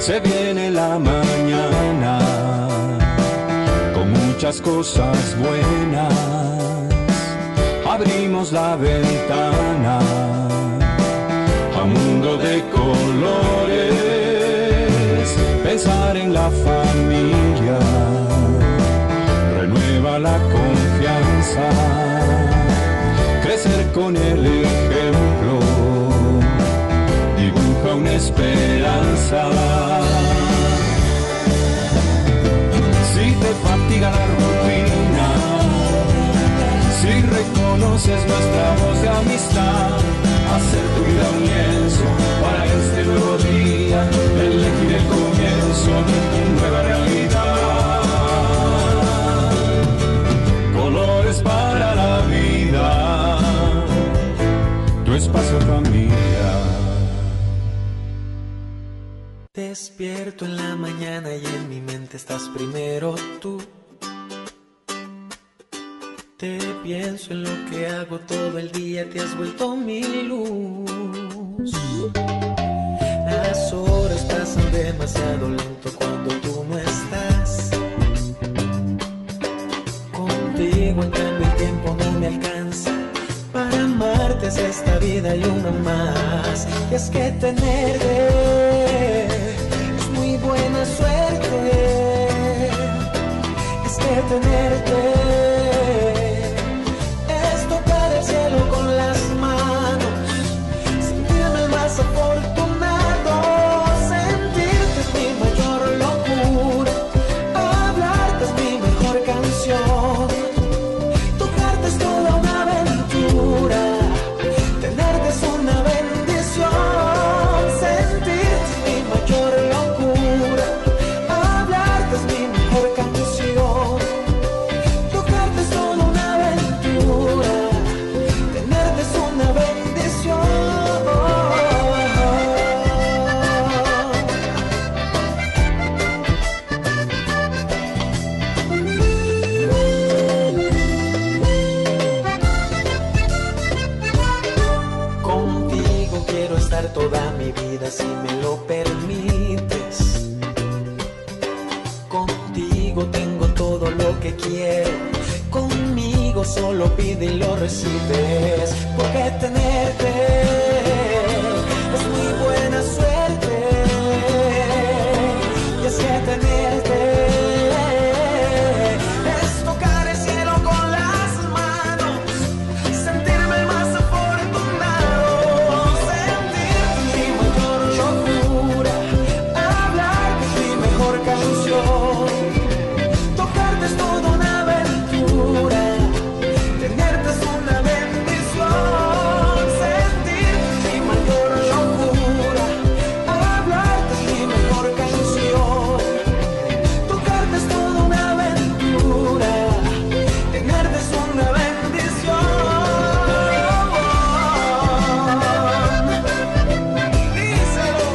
Se viene la mañana con muchas cosas buenas. Abrimos la ventana a un mundo de colores. Pensar en la familia renueva la confianza. Crecer con el ejemplo dibuja una esperanza. Si te fatiga la rutina, si reconoces nuestra voz de amistad, hacer tu vida un lienzo para este nuevo día, elegir el comienzo de tu nueva realidad. Colores para la vida, tu espacio familia. Despierto en la mañana y en mi mente estás primero tú. Te pienso en lo que hago todo el día, te has vuelto mi luz. Las horas pasan demasiado lento cuando tú no estás. Contigo en cambio el tiempo no me alcanza. Para amarte es esta vida y una más. Y es que tenerte es muy buena suerte. Es que tenerte es tocar el cielo con las manos, sentirme el más afortunado, sentirte es mi mayor locura, hablarte es mi mejor canción, tocarte es toda una aventura, tenerte es una bendición, sentirte es mi mayor locura, hablarte es mi mejor canción, tocarte es toda una aventura, tenerte es una bendición. Contigo quiero estar toda mi vida si me lo permites. Contigo tengo todo lo que quiero. Conmigo solo pide y lo recibes. Porque tenerte es muy buena suerte. Y es que tenerte es tocar el cielo con las manos, sentirme el más afortunado, sentirte mi mayor locura, hablarte es mi mejor canción, tocarte es toda una aventura, tenerte es una bendición, sentirte mi mayor locura, hablarte es mi mejor canción, tocarte es toda una aventura, tenerte es una bendición. Díselo.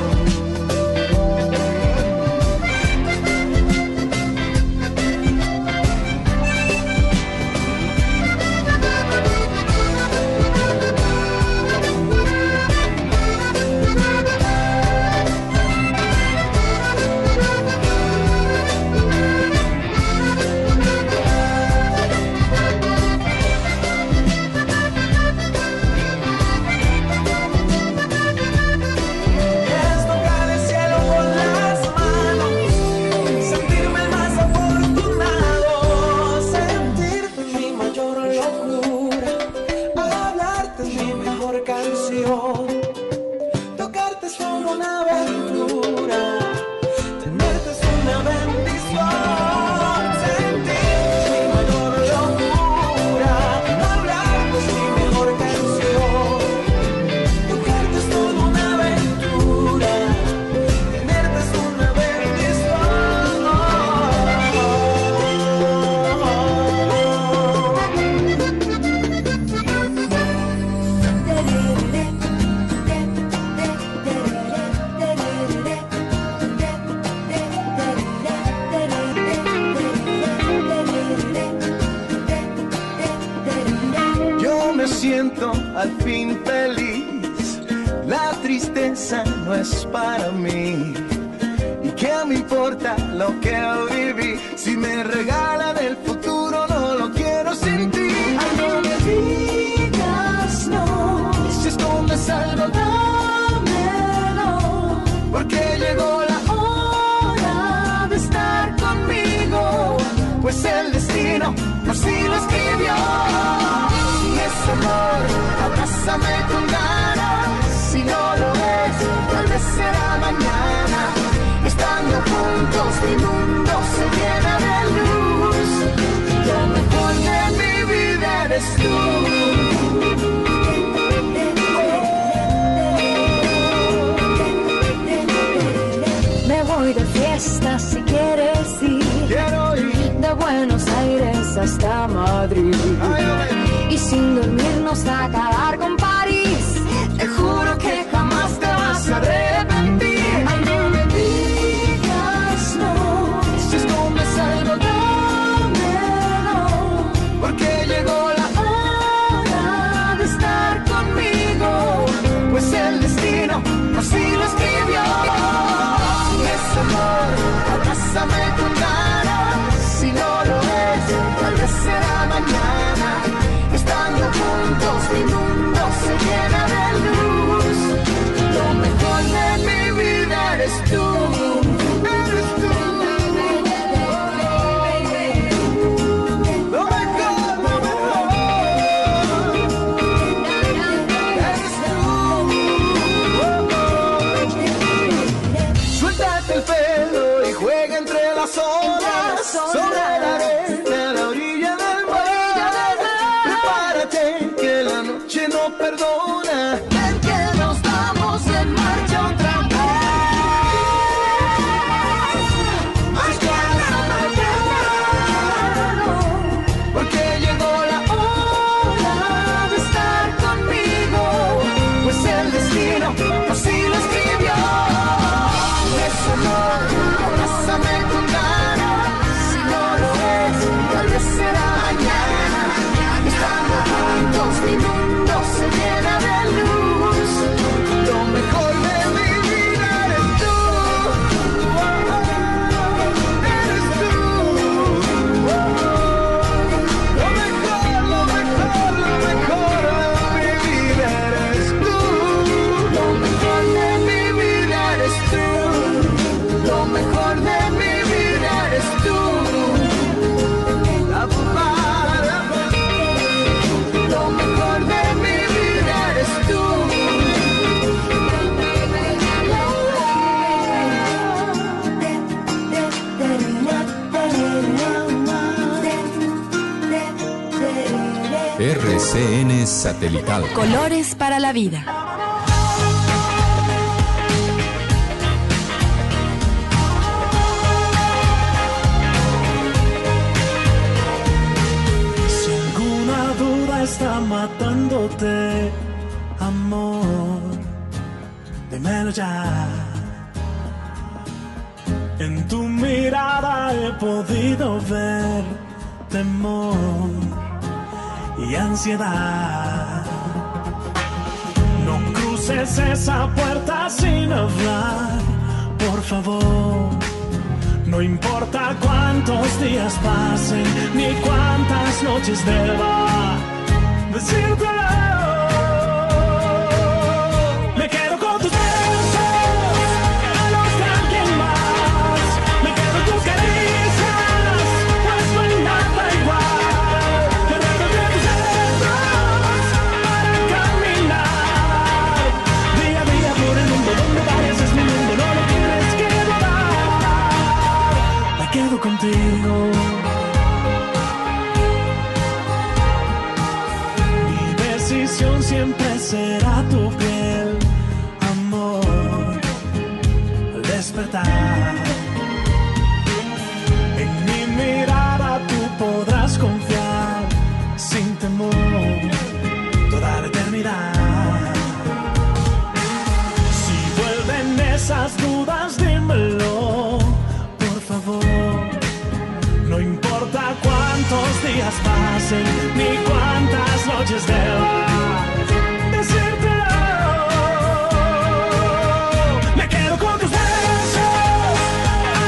Es tocar el cielo con las manos, sentirme el más afortunado, sentirte es mi mayor locura, hablarte es mi mejor canción, tocarte es toda una aventura, tenerte es una bendición, sentirte es mi mayor locura, hablarte es mi mejor canción, tocarte es toda una aventura, tenerte es una Yo me siento al fin feliz, la tristeza no es para mí me importa lo que viví. Si me regalan el futuro, no lo quiero sin ti. Ay, no me digas no. Si escondes algo, dámelo. Porque llegó la hora de estar conmigo. Pues el destino así lo escribió. Si es amor, abrázame con ganas. Si no lo es, tal vez será mañana. Estando juntos mi mundo se llena de luz. Lo mejor de mi vida eres tú. Me voy de fiesta si quieres ir. Quiero ir de Buenos Aires hasta Madrid. Y sin dormirnos a acabar con París. Te juro que jamás te vas a arrepentir. Ay, no me digas no. Si escondes algo, dámelo. Porque llegó la hora de estar conmigo. Pues el destino así lo escribió. Si es amor, abrázame con ganas. Si no lo es, tal vez será mañana. Estando juntos mi mundo se llena de luz. Lo mejor de mi vida eres tú. Eres tú. Lo mejor, lo mejor. Eres tú. Suéltate el pelo y juega entre las olas. Sobre la arena, a la orilla del mar. Prepárate que la noche no perdona. Ven que nos vamos en marcha otra vez. Hasta la mañana. Porque llegó la hora de estar conmigo. Pues el destino así lo escribió. Es amor, abrázame con ganas. Si no lo es, tal vez será mañana. Estando juntos mi mundo se llena de luz. Lo mejor de mi vida eres tú. Eres tú. Lo mejor, lo mejor, lo mejor de mi vida eres tú. Lo mejor de mi vida eres tú. Lo mejor de mi vida eres tú. La Lo mejor de mi vida eres tú. RCN Satelital. Colores para la vida. Si alguna duda está matándote, amor, dímelo ya. En tu mirada he podido ver temor y ansiedad. No cruces esa puerta sin hablar, por favor. No importa cuántos días pasen, ni cuántas noches deba decírtelo. Me quedo con tus besos, a los de alguien más. Me quedo en tus caricias, pues no hay nada igual. Me dejo de tus dedos para caminar. Día a día por el mundo, donde vayas es mi mundo, no lo tienes que dudar. Me quedo contigo. Mi decisión siempre será tu piel, amor, al despertar. En mi mirada tú podrás confiar sin temor toda la eternidad. Si vuelven esas dudas, dímelo, por favor. No importa cuántos días pasen, ni cuántas noches deba decírtelo. Me quedo con tus besos, a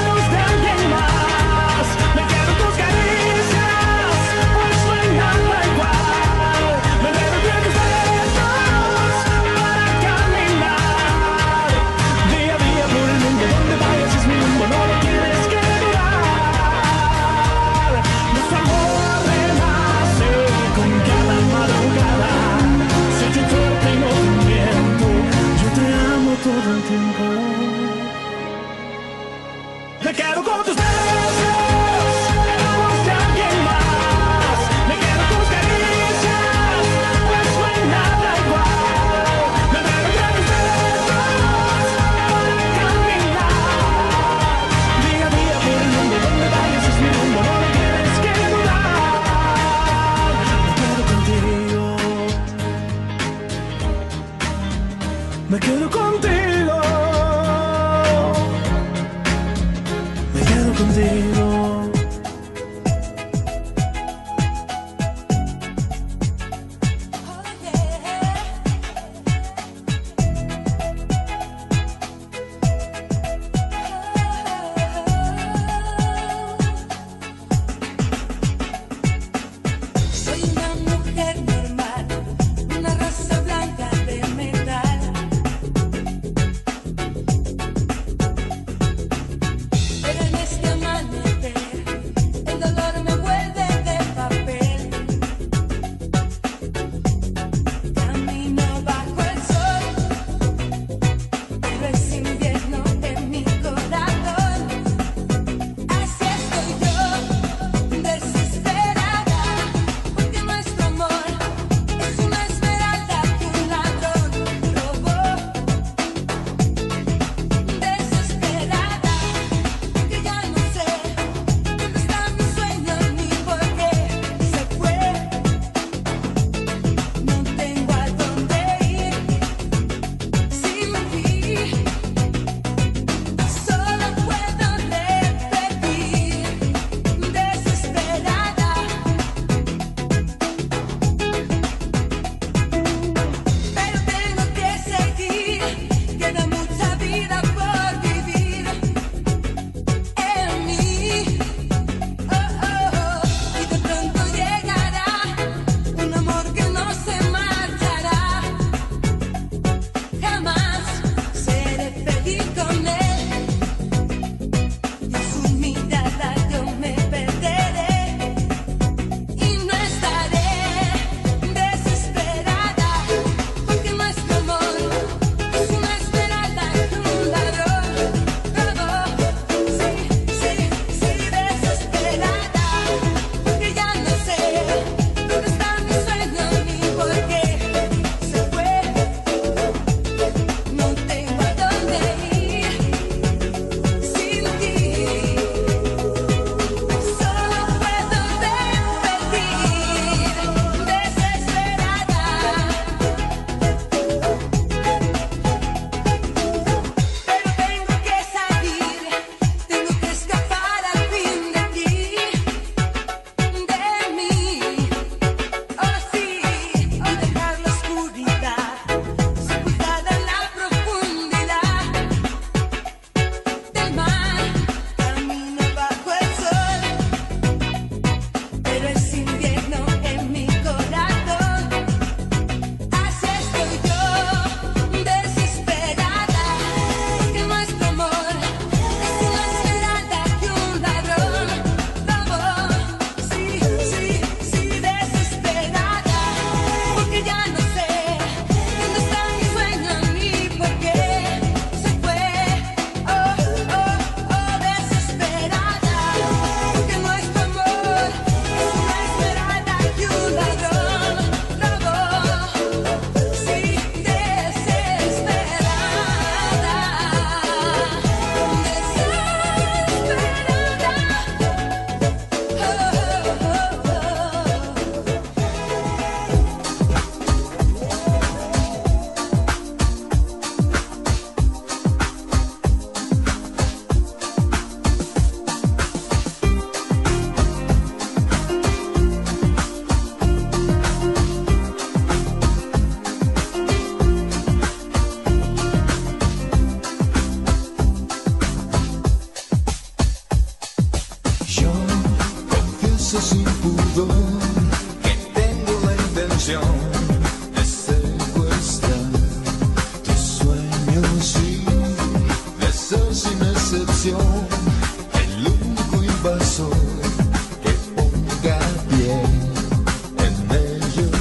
sin pudor, que tengo la intención de secuestrar tus sueños y de ser sin excepción el único invasor que ponga pie en ellos.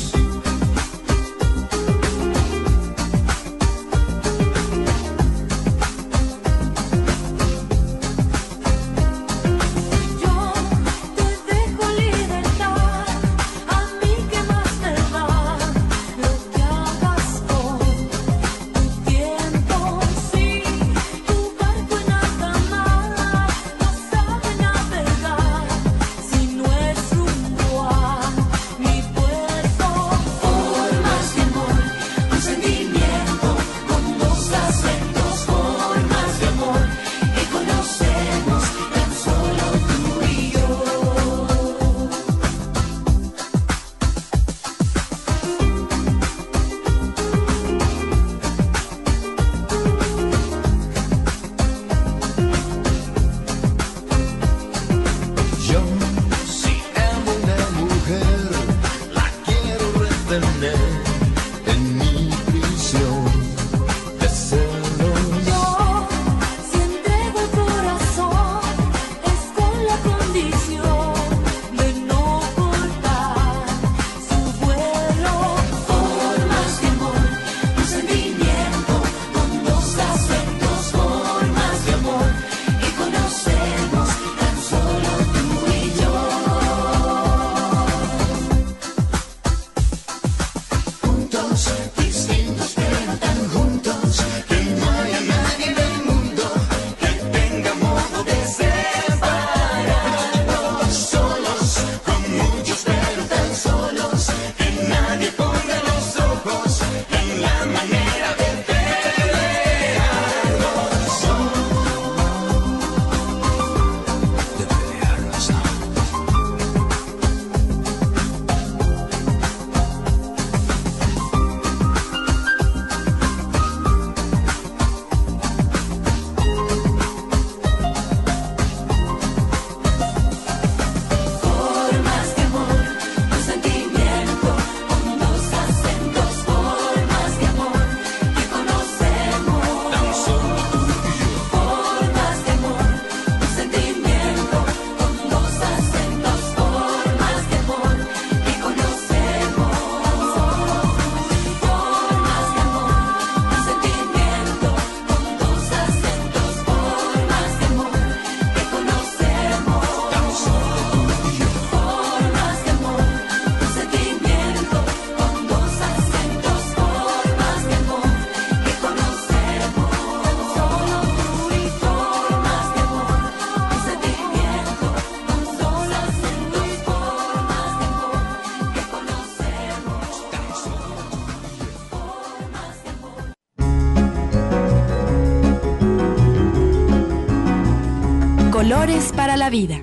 Colores para la vida.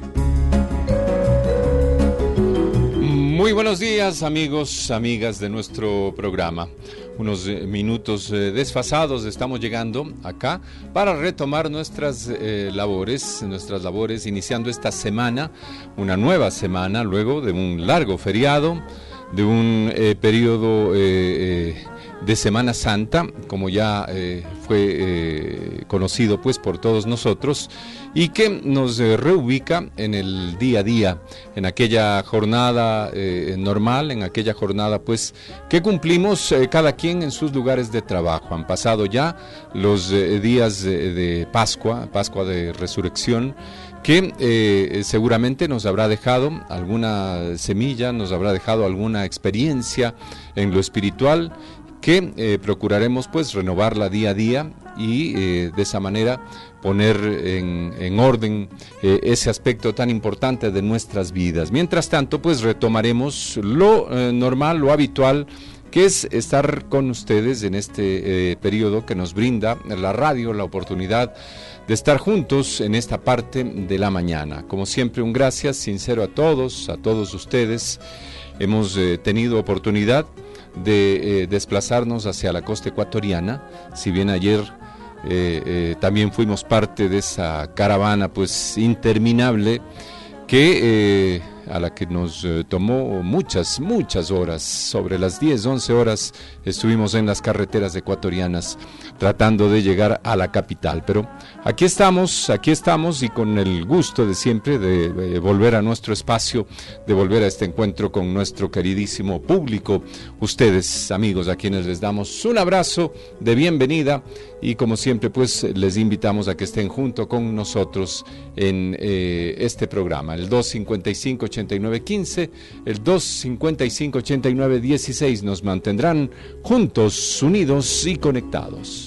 Muy buenos días, amigos, amigas de nuestro programa. Unos minutos desfasados estamos llegando acá para retomar nuestras labores, iniciando esta semana, una nueva semana, luego de un largo feriado, de un periodo de Semana Santa, como ya fue conocido pues por todos nosotros, y que nos reubica en el día a día, en aquella jornada normal, en aquella jornada pues que cumplimos cada quien en sus lugares de trabajo. Han pasado ya los días de Pascua de Resurrección, que seguramente nos habrá dejado alguna semilla, nos habrá dejado alguna experiencia en lo espiritual, que procuraremos pues renovarla día a día y de esa manera poner en orden ese aspecto tan importante de nuestras vidas. Mientras tanto, pues retomaremos lo normal, lo habitual, que es estar con ustedes en este periodo que nos brinda la radio, la oportunidad de estar juntos en esta parte de la mañana. Como siempre, un gracias sincero a todos ustedes. Hemos tenido oportunidad de desplazarnos hacia la costa ecuatoriana, si bien ayer también fuimos parte de esa caravana pues interminable que a la que nos tomó muchas horas, sobre las 10, 11 horas estuvimos en las carreteras ecuatorianas tratando de llegar a la capital, pero aquí estamos y con el gusto de siempre de volver a nuestro espacio, de volver a este encuentro con nuestro queridísimo público, ustedes amigos a quienes les damos un abrazo de bienvenida y como siempre pues les invitamos a que estén junto con nosotros en este programa, el 255-8915, el 255-8916 nos mantendrán juntos, unidos y conectados.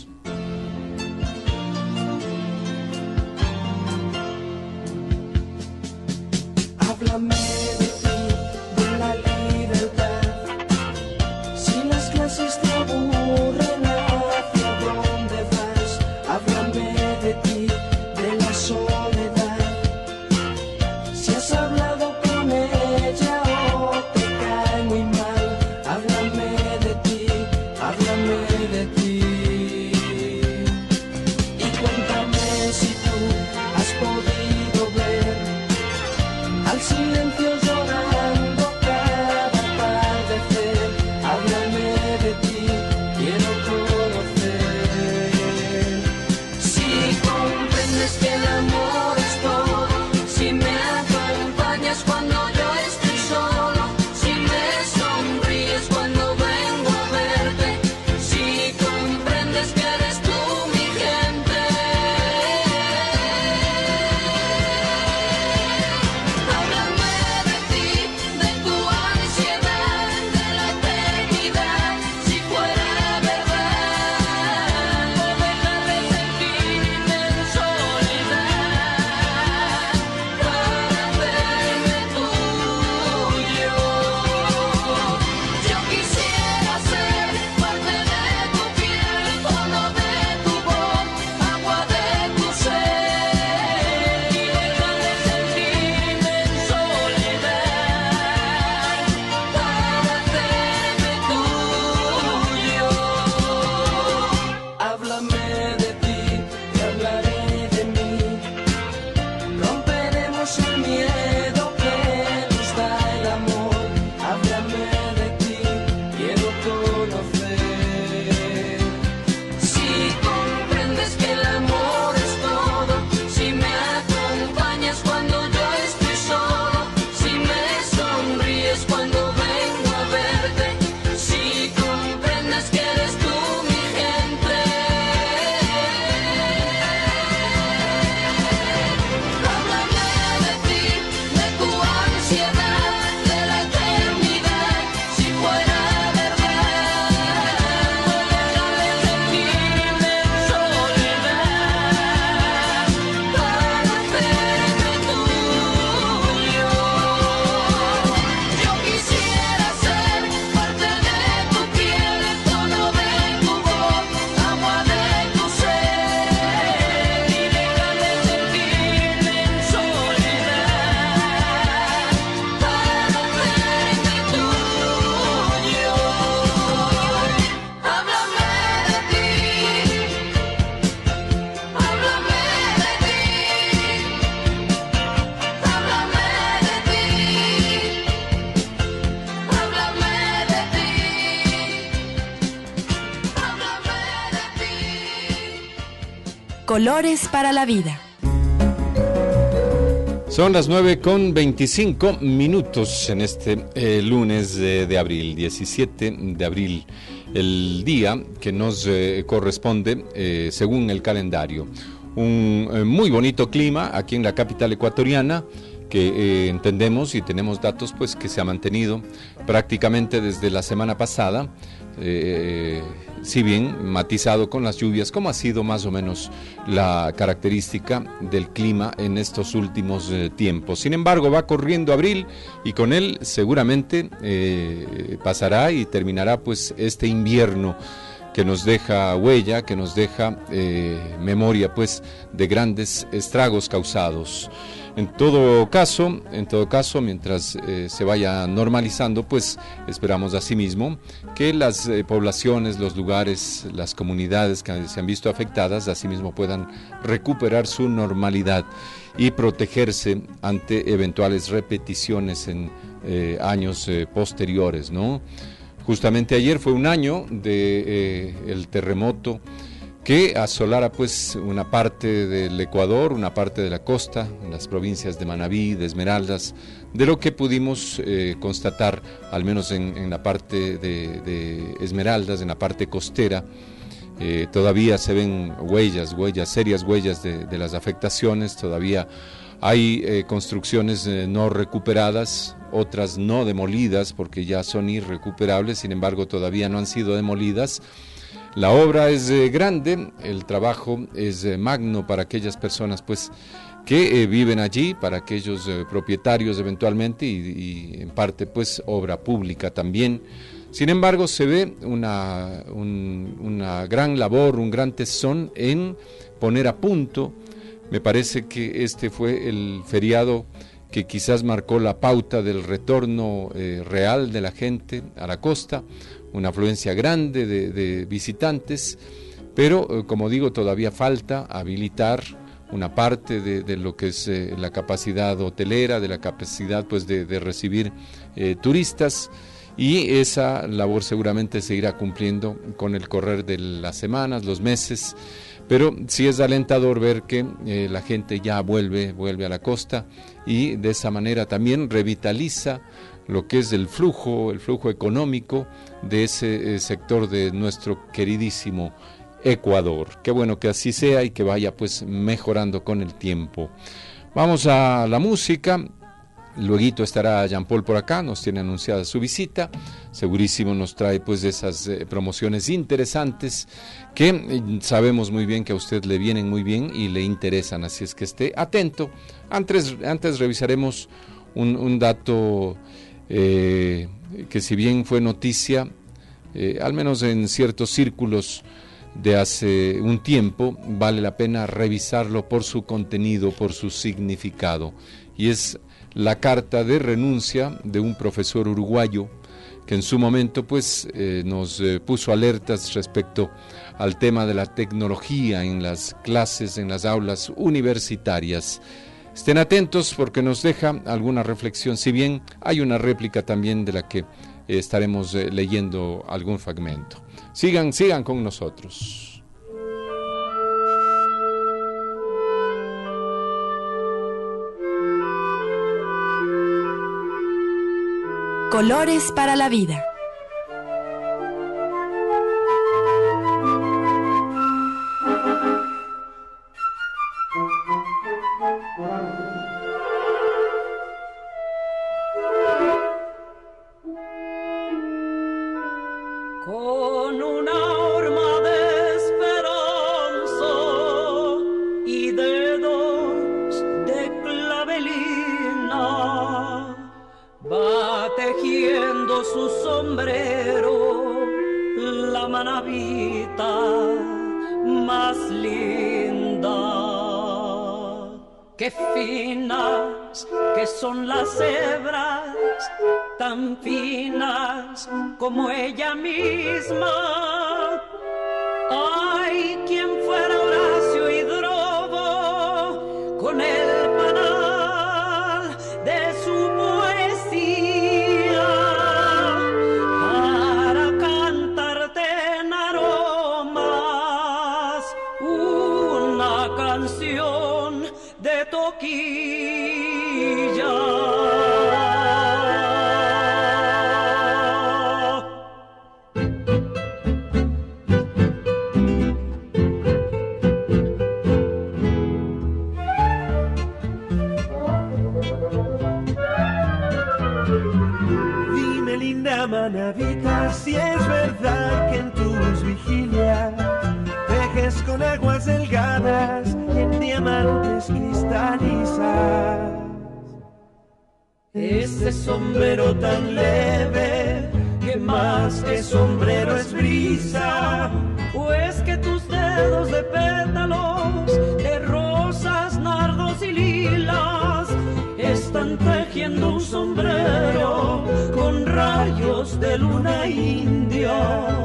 Háblame de ti, de la libertad. Si las clases te aburren, ¿hacia dónde vas? Háblame de ti, de la soledad. Si has hablado con ella o te cae muy mal, háblame de ti, háblame de ti. Y cuéntame si tú has podido ver al silencio llorando cada atardecer. Háblame de ti, quiero conocer. Si comprendes que el amor es todo, si me acompañas cuando yo estoy solo, si me sonríes cuando vengo a verte, si comprendes que eres tú mi gente. Háblame de ti, de tu ansiedad, de la eternidad, si fuera verdad, o dejar de sentirme en soledad para hacerme tuyo. Yo quisiera ser parte de tu piel, tono de tu voz, agua de tu ser, y dejar de sentirme en soledad para hacerme tuyo. Háblame de ti y hablaré de mí. Romperemos el miedo que nos da el amor. Háblame de ti, quiero conocer. Si comprendes que el amor es todo, si me acompañas cuando yo estoy solo, si me sonríes cuando vengo a verte, si comprendes que eres tú mi gente. Háblame de ti, de tu ansiedad, de la eternidad, si fuera verdad, o dejar de sentirme en soledad para hacerme tuyo. Yo quisiera ser parte de tu piel, tono de tu voz, agua de tu ser, y dejar de sentirme en soledad para hacerme tuyo. Háblame de ti, háblame de ti, háblame de ti, háblame de ti, háblame de ti. Colores para la vida. Son las 9:25 en este lunes de abril, 17 de abril, el día que nos corresponde según el calendario. Un muy bonito clima aquí en la capital ecuatoriana que entendemos y tenemos datos pues que se ha mantenido prácticamente desde la semana pasada, si bien matizado con las lluvias, como ha sido más o menos la característica del clima en estos últimos tiempos. Sin embargo, va corriendo abril y con él seguramente pasará y terminará pues este invierno que nos deja huella, que nos deja memoria, pues, de grandes estragos causados. En todo caso, mientras se vaya normalizando, pues esperamos asimismo que las poblaciones, los lugares, las comunidades que se han visto afectadas, asimismo puedan recuperar su normalidad y protegerse ante eventuales repeticiones en años posteriores, ¿no? Justamente ayer fue un año de el terremoto que asolara pues una parte del Ecuador, una parte de la costa, en las provincias de Manabí, de Esmeraldas, de lo que pudimos constatar, al menos en la parte de Esmeraldas, en la parte costera. Todavía se ven serias huellas de las afectaciones, todavía hay construcciones no recuperadas, otras no demolidas porque ya son irrecuperables, sin embargo todavía no han sido demolidas. La obra es grande, el trabajo es magno para aquellas personas pues que viven allí, para aquellos propietarios eventualmente y en parte pues obra pública también. Sin embargo se ve una gran labor, un gran tesón en poner a punto. Me parece que este fue el feriado que quizás marcó la pauta del retorno real de la gente a la costa, una afluencia grande de visitantes, pero como digo, todavía falta habilitar una parte de lo que es la capacidad hotelera, de la capacidad pues de recibir turistas, y esa labor seguramente se irá cumpliendo con el correr de las semanas, los meses, pero sí es alentador ver que la gente ya vuelve a la costa y de esa manera también revitaliza lo que es el flujo económico de ese sector de nuestro queridísimo Ecuador. Qué bueno que así sea y que vaya pues mejorando con el tiempo. Vamos a la música. Lueguito estará Jean Paul por acá, nos tiene anunciada su visita, segurísimo nos trae pues esas promociones interesantes que sabemos muy bien que a usted le vienen muy bien y le interesan, así es que esté atento. Antes revisaremos un dato que si bien fue noticia, al menos en ciertos círculos de hace un tiempo, vale la pena revisarlo por su contenido, por su significado, y es la carta de renuncia de un profesor uruguayo que en su momento pues nos puso alertas respecto al tema de la tecnología en las clases, en las aulas universitarias. Estén atentos porque nos deja alguna reflexión, si bien hay una réplica también de la que estaremos leyendo algún fragmento. Sigan con nosotros. Colores para la vida. Con una horma de esperanza y dedos de clavelina, va tejiendo su sombrero la manabita más linda. Qué finas que son las hebras, tan finas como ella misma. Ay, quien fuera Horacio y Drobo con el panal de su poesía para cantarte en aromas una canción de toquilla. Manabita, si es verdad que en tus vigilias tejes con aguas delgadas y en diamantes cristalizas ese sombrero tan leve que más que sombrero es brisa, ¿O es que tus dedos de pétalos, de rosas, nardos y lilas, están tejiendo un sombrero con rayos de luna india?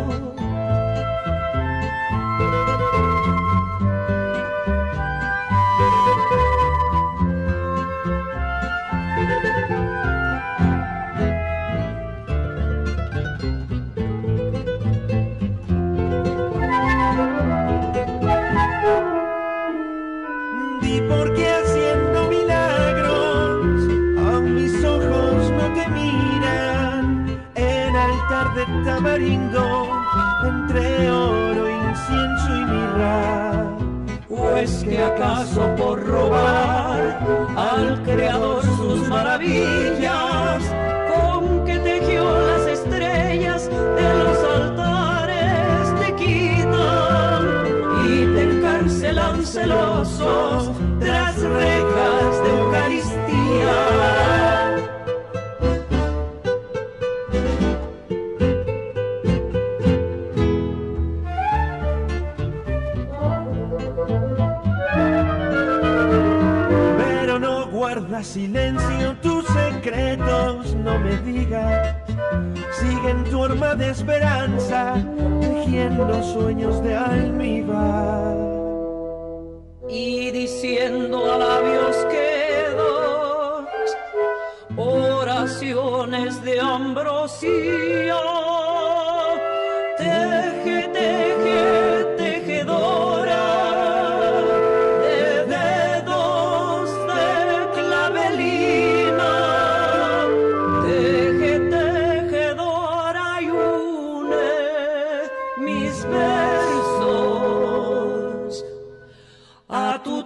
Porque haciendo milagros a mis ojos no te miran, en altar de tamarindo entre oro, incienso y mirra. ¿O es que acaso por robar al Creador sus maravillas, con que tejió las estrellas de los altares te quitan y te encarcelan celosos tras rejas de Eucaristía? Pero no guarda silencio tus secretos, no me digas. Sigue en tu horma de esperanza, tejiendo sueños de almíbar. Y diciendo a labios quedos oraciones de ambrosía, teje, teje, tejedora de dedos de clavelina, teje, tejedora y une mis versos a tu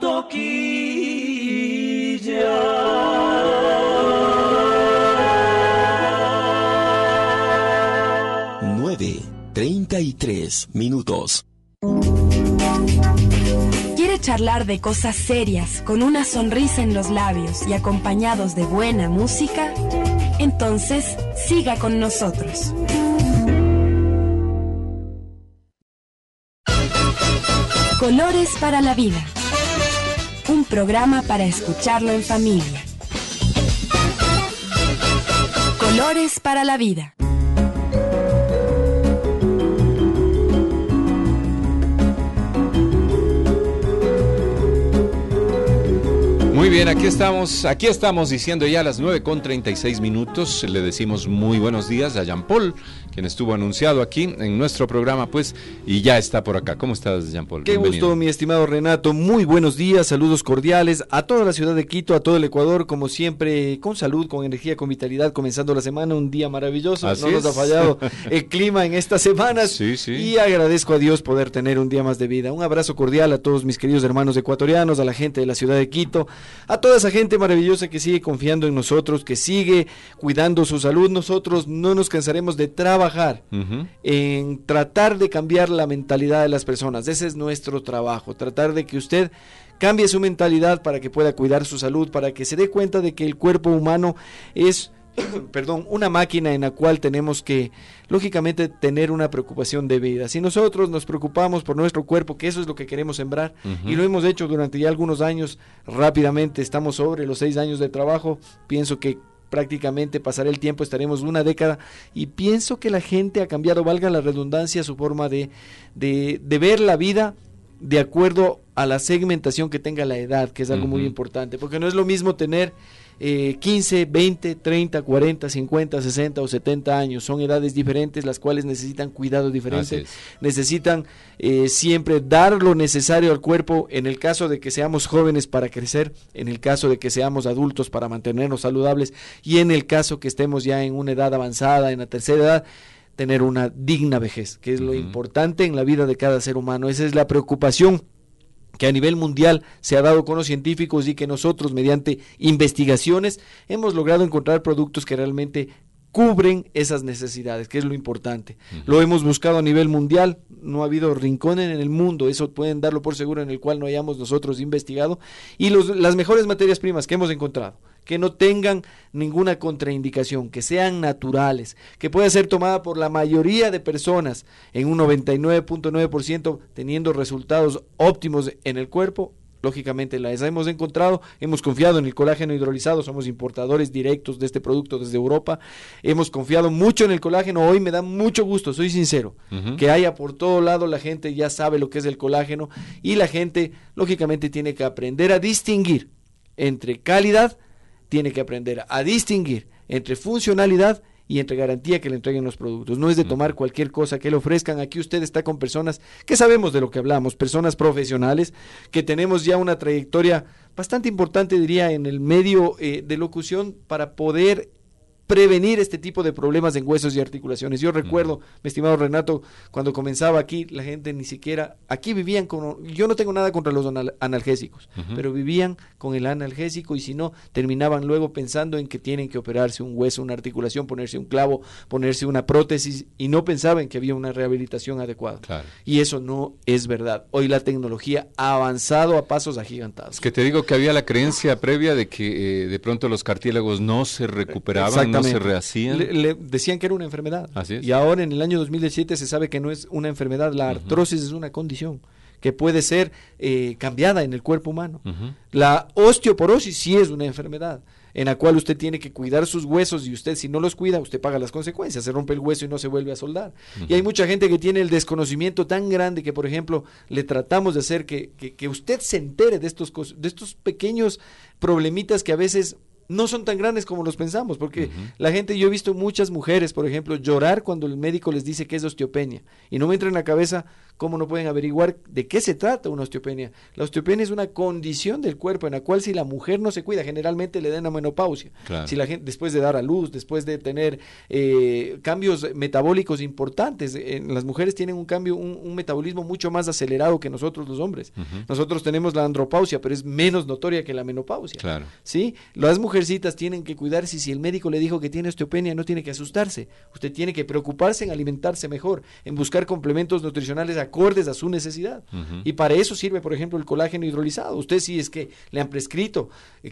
toquilla. 9:33 minutos. ¿Quiere charlar de cosas serias con una sonrisa en los labios y acompañados de buena música? Entonces, siga con nosotros. Colores para la vida. Un programa para escucharlo en familia. Colores para la vida. Muy bien, aquí estamos diciendo ya a las 9:36 minutos. Le decimos muy buenos días a Jean-Paul, quien estuvo anunciado aquí en nuestro programa, pues, y ya está por acá. ¿Cómo estás, Jean-Paul? Qué gusto, mi estimado Renato. Muy buenos días, saludos cordiales a toda la ciudad de Quito, a todo el Ecuador, como siempre, con salud, con energía, con vitalidad, comenzando la semana, un día maravilloso. Así no nos es. ha fallado el clima en estas semanas. Sí, sí. Y agradezco a Dios poder tener un día más de vida. Un abrazo cordial a todos mis queridos hermanos ecuatorianos, a la gente de la ciudad de Quito, a toda esa gente maravillosa que sigue confiando en nosotros, que sigue cuidando su salud. Nosotros no nos cansaremos de trabajar en tratar de cambiar la mentalidad de las personas. Ese es nuestro trabajo, tratar de que usted cambie su mentalidad para que pueda cuidar su salud, para que se dé cuenta de que el cuerpo humano es una máquina en la cual tenemos que, lógicamente, tener una preocupación de vida. Si nosotros nos preocupamos por nuestro cuerpo, que eso es lo que queremos sembrar, y lo hemos hecho durante ya algunos años, rápidamente estamos sobre los 6 años de trabajo, pienso que prácticamente pasará el tiempo, estaremos una década, y pienso que la gente ha cambiado, valga la redundancia, su forma de ver la vida de acuerdo a la segmentación que tenga la edad, que es algo muy importante, porque no es lo mismo tener 15, 20, 30, 40, 50, 60 o 70 años. Son edades diferentes, las cuales necesitan cuidado diferente, necesitan siempre dar lo necesario al cuerpo, en el caso de que seamos jóvenes para crecer, en el caso de que seamos adultos para mantenernos saludables, y en el caso que estemos ya en una edad avanzada, en la tercera edad, tener una digna vejez, que es lo importante en la vida de cada ser humano. Esa es la preocupación que a nivel mundial se ha dado con los científicos, y que nosotros, mediante investigaciones, hemos logrado encontrar productos que realmente cubren esas necesidades, que es lo importante. Lo hemos buscado a nivel mundial, no ha habido rincón en el mundo, eso pueden darlo por seguro, en el cual no hayamos nosotros investigado, y las mejores materias primas que hemos encontrado, que no tengan ninguna contraindicación, que sean naturales, que pueda ser tomada por la mayoría de personas en un 99.9% teniendo resultados óptimos en el cuerpo. Lógicamente las hemos encontrado, hemos confiado en el colágeno hidrolizado, somos importadores directos de este producto desde Europa, hemos confiado mucho en el colágeno. Hoy me da mucho gusto, soy sincero, que haya por todo lado, la gente ya sabe lo que es el colágeno, y la gente lógicamente tiene que aprender a distinguir entre calidad, tiene que aprender a distinguir entre funcionalidad y entre garantía que le entreguen los productos. No es de tomar cualquier cosa que le ofrezcan. Aquí usted está con personas que sabemos de lo que hablamos, personas profesionales que tenemos ya una trayectoria bastante importante, diría, en el medio de locución, para poder prevenir este tipo de problemas en huesos y articulaciones. Yo recuerdo, mi estimado Renato, cuando comenzaba aquí, la gente ni siquiera, aquí vivían con, yo no tengo nada contra los analgésicos, pero vivían con el analgésico, y si no, terminaban luego pensando en que tienen que operarse un hueso, una articulación, ponerse un clavo, ponerse una prótesis, y no pensaban que había una rehabilitación adecuada. Claro. Y eso no es verdad. Hoy la tecnología ha avanzado a pasos agigantados. Es que te digo que había la creencia previa de que de pronto los cartílagos no se recuperaban, no se rehacían. Le decían que era una enfermedad. Así es. Y ahora en el año 2017 se sabe que no es una enfermedad. La artrosis es una condición que puede ser cambiada en el cuerpo humano. La osteoporosis sí es una enfermedad en la cual usted tiene que cuidar sus huesos, y usted, si no los cuida, usted paga las consecuencias, se rompe el hueso y no se vuelve a soldar. Y hay mucha gente que tiene el desconocimiento tan grande que, por ejemplo, le tratamos de hacer que usted se entere de estos pequeños problemitas que a veces no son tan grandes como los pensamos, porque la gente, yo he visto muchas mujeres, por ejemplo, llorar cuando el médico les dice que es osteopenia, y no me entra en la cabeza cómo no pueden averiguar de qué se trata una osteopenia. La osteopenia es una condición del cuerpo en la cual, si la mujer no se cuida, generalmente le dan la menopausia. Claro. Si la gente, después de dar a luz, después de tener cambios metabólicos importantes, las mujeres tienen un cambio, un metabolismo mucho más acelerado que nosotros los hombres. Nosotros tenemos la andropausia, pero es menos notoria que la menopausia. Claro. ¿Sí? Las mujercitas tienen que cuidarse, y si el médico le dijo que tiene osteopenia, no tiene que asustarse. Usted tiene que preocuparse en alimentarse mejor, en buscar complementos nutricionales acordes a su necesidad. Y para eso sirve, por ejemplo, el colágeno hidrolizado. Usted, si es que le han prescrito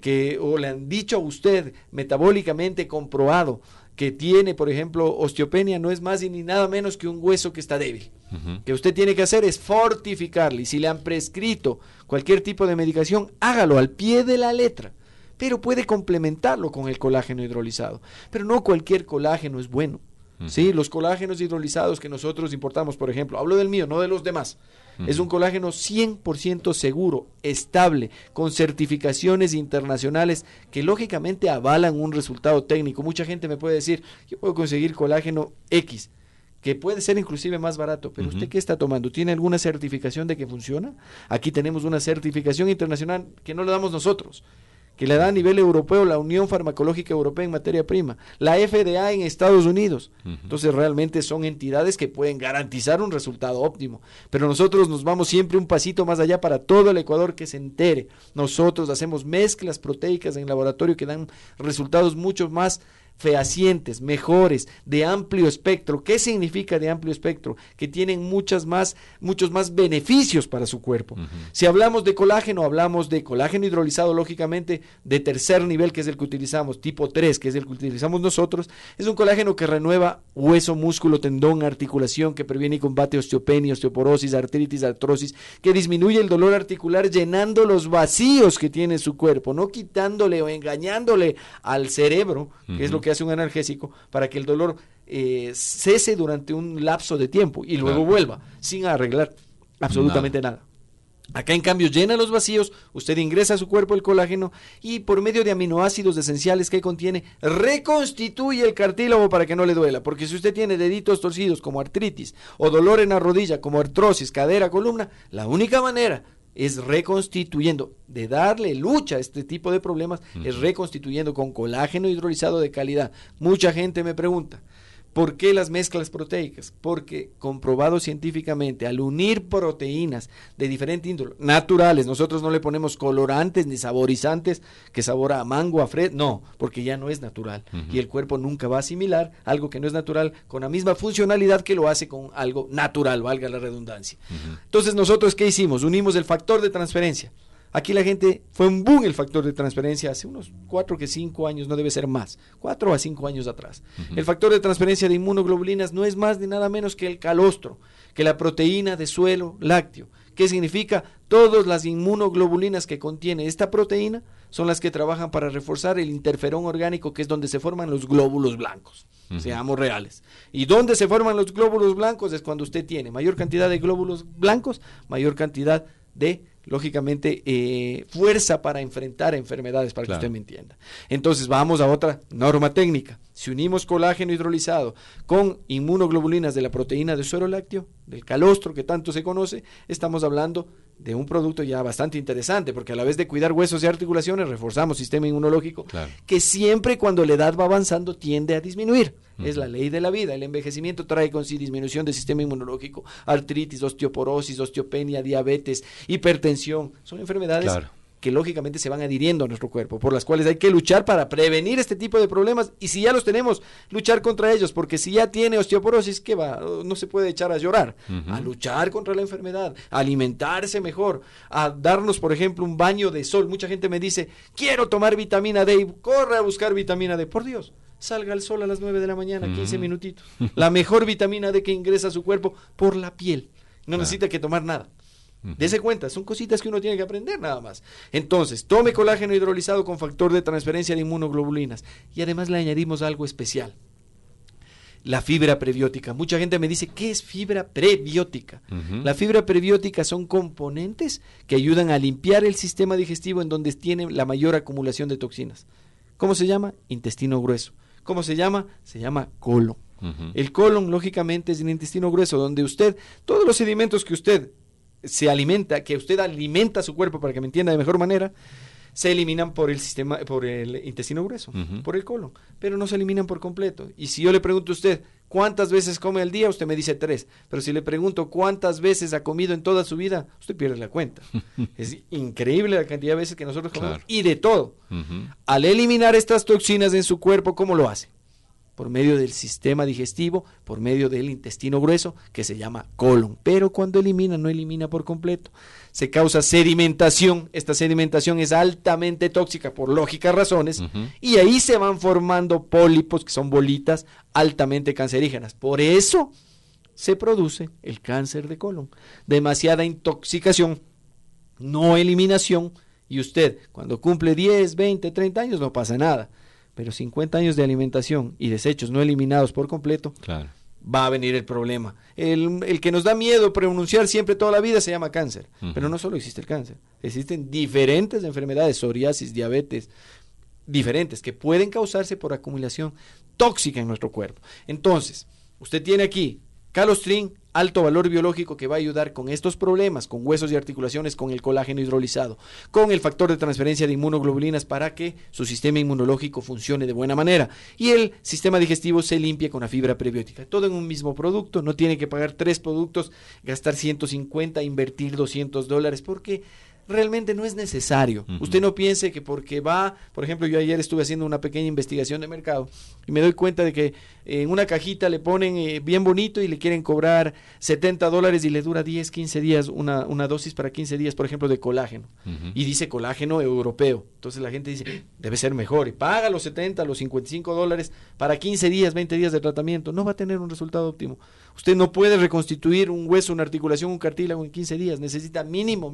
o le han dicho a usted, metabólicamente comprobado, que tiene, por ejemplo, osteopenia, no es más y ni nada menos que un hueso que está débil. Que usted tiene que hacer es fortificarle, y si le han prescrito cualquier tipo de medicación, hágalo al pie de la letra, pero puede complementarlo con el colágeno hidrolizado. Pero no cualquier colágeno es bueno. Sí, los colágenos hidrolizados que nosotros importamos, por ejemplo, hablo del mío, no de los demás, es un colágeno 100% seguro, estable, con certificaciones internacionales que lógicamente avalan un resultado técnico. Mucha gente me puede decir, yo puedo conseguir colágeno X, que puede ser inclusive más barato, pero ¿usted qué está tomando? ¿Tiene alguna certificación de que funciona? Aquí tenemos una certificación internacional que no le damos nosotros, que le da a nivel europeo la Unión Farmacológica Europea en materia prima, la FDA en Estados Unidos. Entonces realmente son entidades que pueden garantizar un resultado óptimo, pero nosotros nos vamos siempre un pasito más allá para todo el Ecuador que se entere. Nosotros hacemos mezclas proteicas en laboratorio que dan resultados mucho más fehacientes, mejores, de amplio espectro. ¿Qué significa de amplio espectro? Que tienen muchos más beneficios para su cuerpo. Si hablamos de colágeno, hablamos de colágeno hidrolizado, lógicamente, de tercer nivel, que es el que utilizamos, tipo 3, que es el que utilizamos nosotros. Es un colágeno que renueva hueso, músculo, tendón, articulación, que previene y combate osteopenia, osteoporosis, artritis, artrosis, que disminuye el dolor articular llenando los vacíos que tiene su cuerpo, no quitándole o engañándole al cerebro, que es lo que hace un analgésico, para que el dolor cese durante un lapso de tiempo y luego vuelva sin arreglar absolutamente nada. Acá en cambio llena los vacíos, usted ingresa a su cuerpo el colágeno y por medio de aminoácidos esenciales que contiene, reconstituye el cartílago para que no le duela, porque si usted tiene deditos torcidos como artritis o dolor en la rodilla como artrosis, cadera, columna, la única manera es reconstituyendo, de darle lucha a este tipo de problemas, es reconstituyendo con colágeno hidrolizado de calidad. Mucha gente me pregunta, ¿Por qué las mezclas proteicas? Porque comprobado científicamente, al unir proteínas de diferente índole, naturales, nosotros no le ponemos colorantes ni saborizantes que sabora a mango, a fresa, no, porque ya no es natural. Y el cuerpo nunca va a asimilar algo que no es natural con la misma funcionalidad que lo hace con algo natural, valga la redundancia. Entonces, nosotros, ¿qué hicimos? Unimos el factor de transferencia. Aquí la gente, fue un boom el factor de transferencia hace unos 4 que 5 años, no debe ser más, 4 a 5 años atrás. El factor de transferencia de inmunoglobulinas no es más ni nada menos que el calostro, que la proteína de suelo lácteo. ¿Qué significa? Todas las inmunoglobulinas que contiene esta proteína son las que trabajan para reforzar el interferón orgánico, que es donde se forman los glóbulos blancos. Seamos reales. ¿Y dónde se forman los glóbulos blancos? Es cuando usted tiene mayor cantidad de glóbulos blancos, mayor cantidad de, lógicamente, fuerza para enfrentar enfermedades, para que usted me entienda. Entonces vamos a otra norma técnica. Si unimos colágeno hidrolizado con inmunoglobulinas de la proteína de suero lácteo, del calostro que tanto se conoce, estamos hablando de un producto ya bastante interesante, porque a la vez de cuidar huesos y articulaciones, reforzamos sistema inmunológico, que siempre cuando la edad va avanzando tiende a disminuir. Es la ley de la vida. El envejecimiento trae con sí disminución del sistema inmunológico, artritis, osteoporosis, osteopenia, diabetes, hipertensión. Son enfermedades que lógicamente se van adhiriendo a nuestro cuerpo, por las cuales hay que luchar para prevenir este tipo de problemas, y si ya los tenemos, luchar contra ellos, porque si ya tiene osteoporosis, ¿qué va? No se puede echar a llorar, a luchar contra la enfermedad, a alimentarse mejor, a darnos, por ejemplo, un baño de sol. Mucha gente me dice, quiero tomar vitamina D, y corre a buscar vitamina D. Por Dios, salga al sol a las 9 de la mañana, 15 minutitos. La mejor vitamina D que ingresa a su cuerpo por la piel. No necesita que tomar nada. Dese cuenta, son cositas que uno tiene que aprender nada más. Entonces, tome colágeno hidrolizado con factor de transferencia de inmunoglobulinas. Y además le añadimos algo especial. La fibra prebiótica. Mucha gente me dice, ¿qué es fibra prebiótica? La fibra prebiótica son componentes que ayudan a limpiar el sistema digestivo en donde tiene la mayor acumulación de toxinas. ¿Cómo se llama? Intestino grueso. ¿Cómo se llama? Se llama colon. El colon, lógicamente, es el intestino grueso, donde usted, todos los sedimentos que usted se alimenta, que usted alimenta a su cuerpo, para que me entienda de mejor manera, se eliminan por el sistema, por el intestino grueso, por el colon, pero no se eliminan por completo. Y si yo le pregunto a usted, ¿cuántas veces come al día? Usted me dice 3, pero si le pregunto cuántas veces ha comido en toda su vida, usted pierde la cuenta. Es increíble la cantidad de veces que nosotros comemos, y de todo. Al eliminar estas toxinas en su cuerpo, ¿cómo lo hace? Por medio del sistema digestivo, por medio del intestino grueso, que se llama colon. Pero cuando elimina, no elimina por completo. Se causa sedimentación. Esta sedimentación es altamente tóxica por lógicas razones, y ahí se van formando pólipos, que son bolitas altamente cancerígenas. Por eso se produce el cáncer de colon. Demasiada intoxicación, no eliminación, y usted, cuando cumple 10, 20, 30 años, no pasa nada. Pero 50 años de alimentación y desechos no eliminados por completo, va a venir el problema. El que nos da miedo pronunciar siempre toda la vida se llama cáncer. Pero no solo existe el cáncer, existen diferentes enfermedades, psoriasis, diabetes, diferentes, que pueden causarse por acumulación tóxica en nuestro cuerpo. Entonces, usted tiene aquí Calostrin, alto valor biológico, que va a ayudar con estos problemas, con huesos y articulaciones, con el colágeno hidrolizado, con el factor de transferencia de inmunoglobulinas, para que su sistema inmunológico funcione de buena manera y el sistema digestivo se limpie con la fibra prebiótica. Todo en un mismo producto, no tiene que pagar 3 productos, gastar 150, invertir $200, porque realmente no es necesario. Usted no piense que porque va, por ejemplo, yo ayer estuve haciendo una pequeña investigación de mercado y me doy cuenta de que en una cajita le ponen bien bonito y le quieren cobrar $70 y le dura 10, 15 días una dosis para 15 días, por ejemplo, de colágeno. Y dice colágeno europeo. Entonces la gente dice, debe ser mejor, y paga los 70, los $55 para 15 días, 20 días de tratamiento. No va a tener un resultado óptimo. Usted no puede reconstituir un hueso, una articulación, un cartílago en 15 días. Necesita mínimo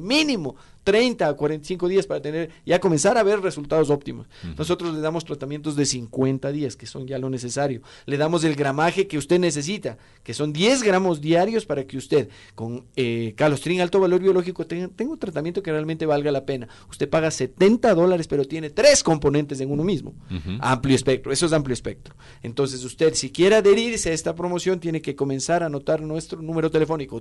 30 a 45 días para ya comenzar a ver resultados óptimos. Nosotros le damos tratamientos de 50 días, que son ya lo necesario. Le damos el gramaje que usted necesita, que son 10 gramos diarios, para que usted, con Calostrin, alto valor biológico, tenga un tratamiento que realmente valga la pena. Usted paga $70, pero tiene 3 componentes en uno mismo. Amplio espectro, eso es amplio espectro. Entonces usted, si quiere adherirse a esta promoción, tiene que comenzar a anotar nuestro número telefónico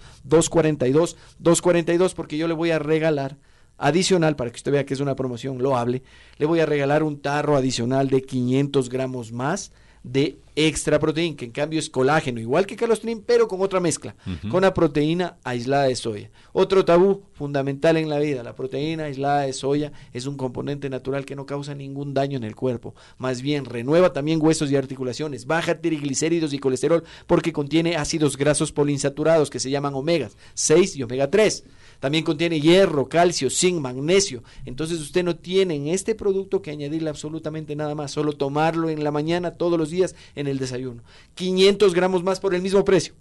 242, porque yo le voy a regalar adicional, para que usted vea que es una promoción loable, le voy a regalar un tarro adicional de 500 gramos más de Extra Protein, que en cambio es colágeno, igual que Calostrin, pero con otra mezcla, con la proteína aislada de soya. Otro tabú fundamental en la vida: la proteína aislada de soya es un componente natural que no causa ningún daño en el cuerpo, más bien renueva también huesos y articulaciones, baja triglicéridos y colesterol porque contiene ácidos grasos poliinsaturados que se llaman omegas 6 y omega 3. También contiene hierro, calcio, zinc, magnesio. Entonces usted no tiene en este producto que añadirle absolutamente nada más, solo tomarlo en la mañana todos los días en el desayuno. 500 gramos más por el mismo precio,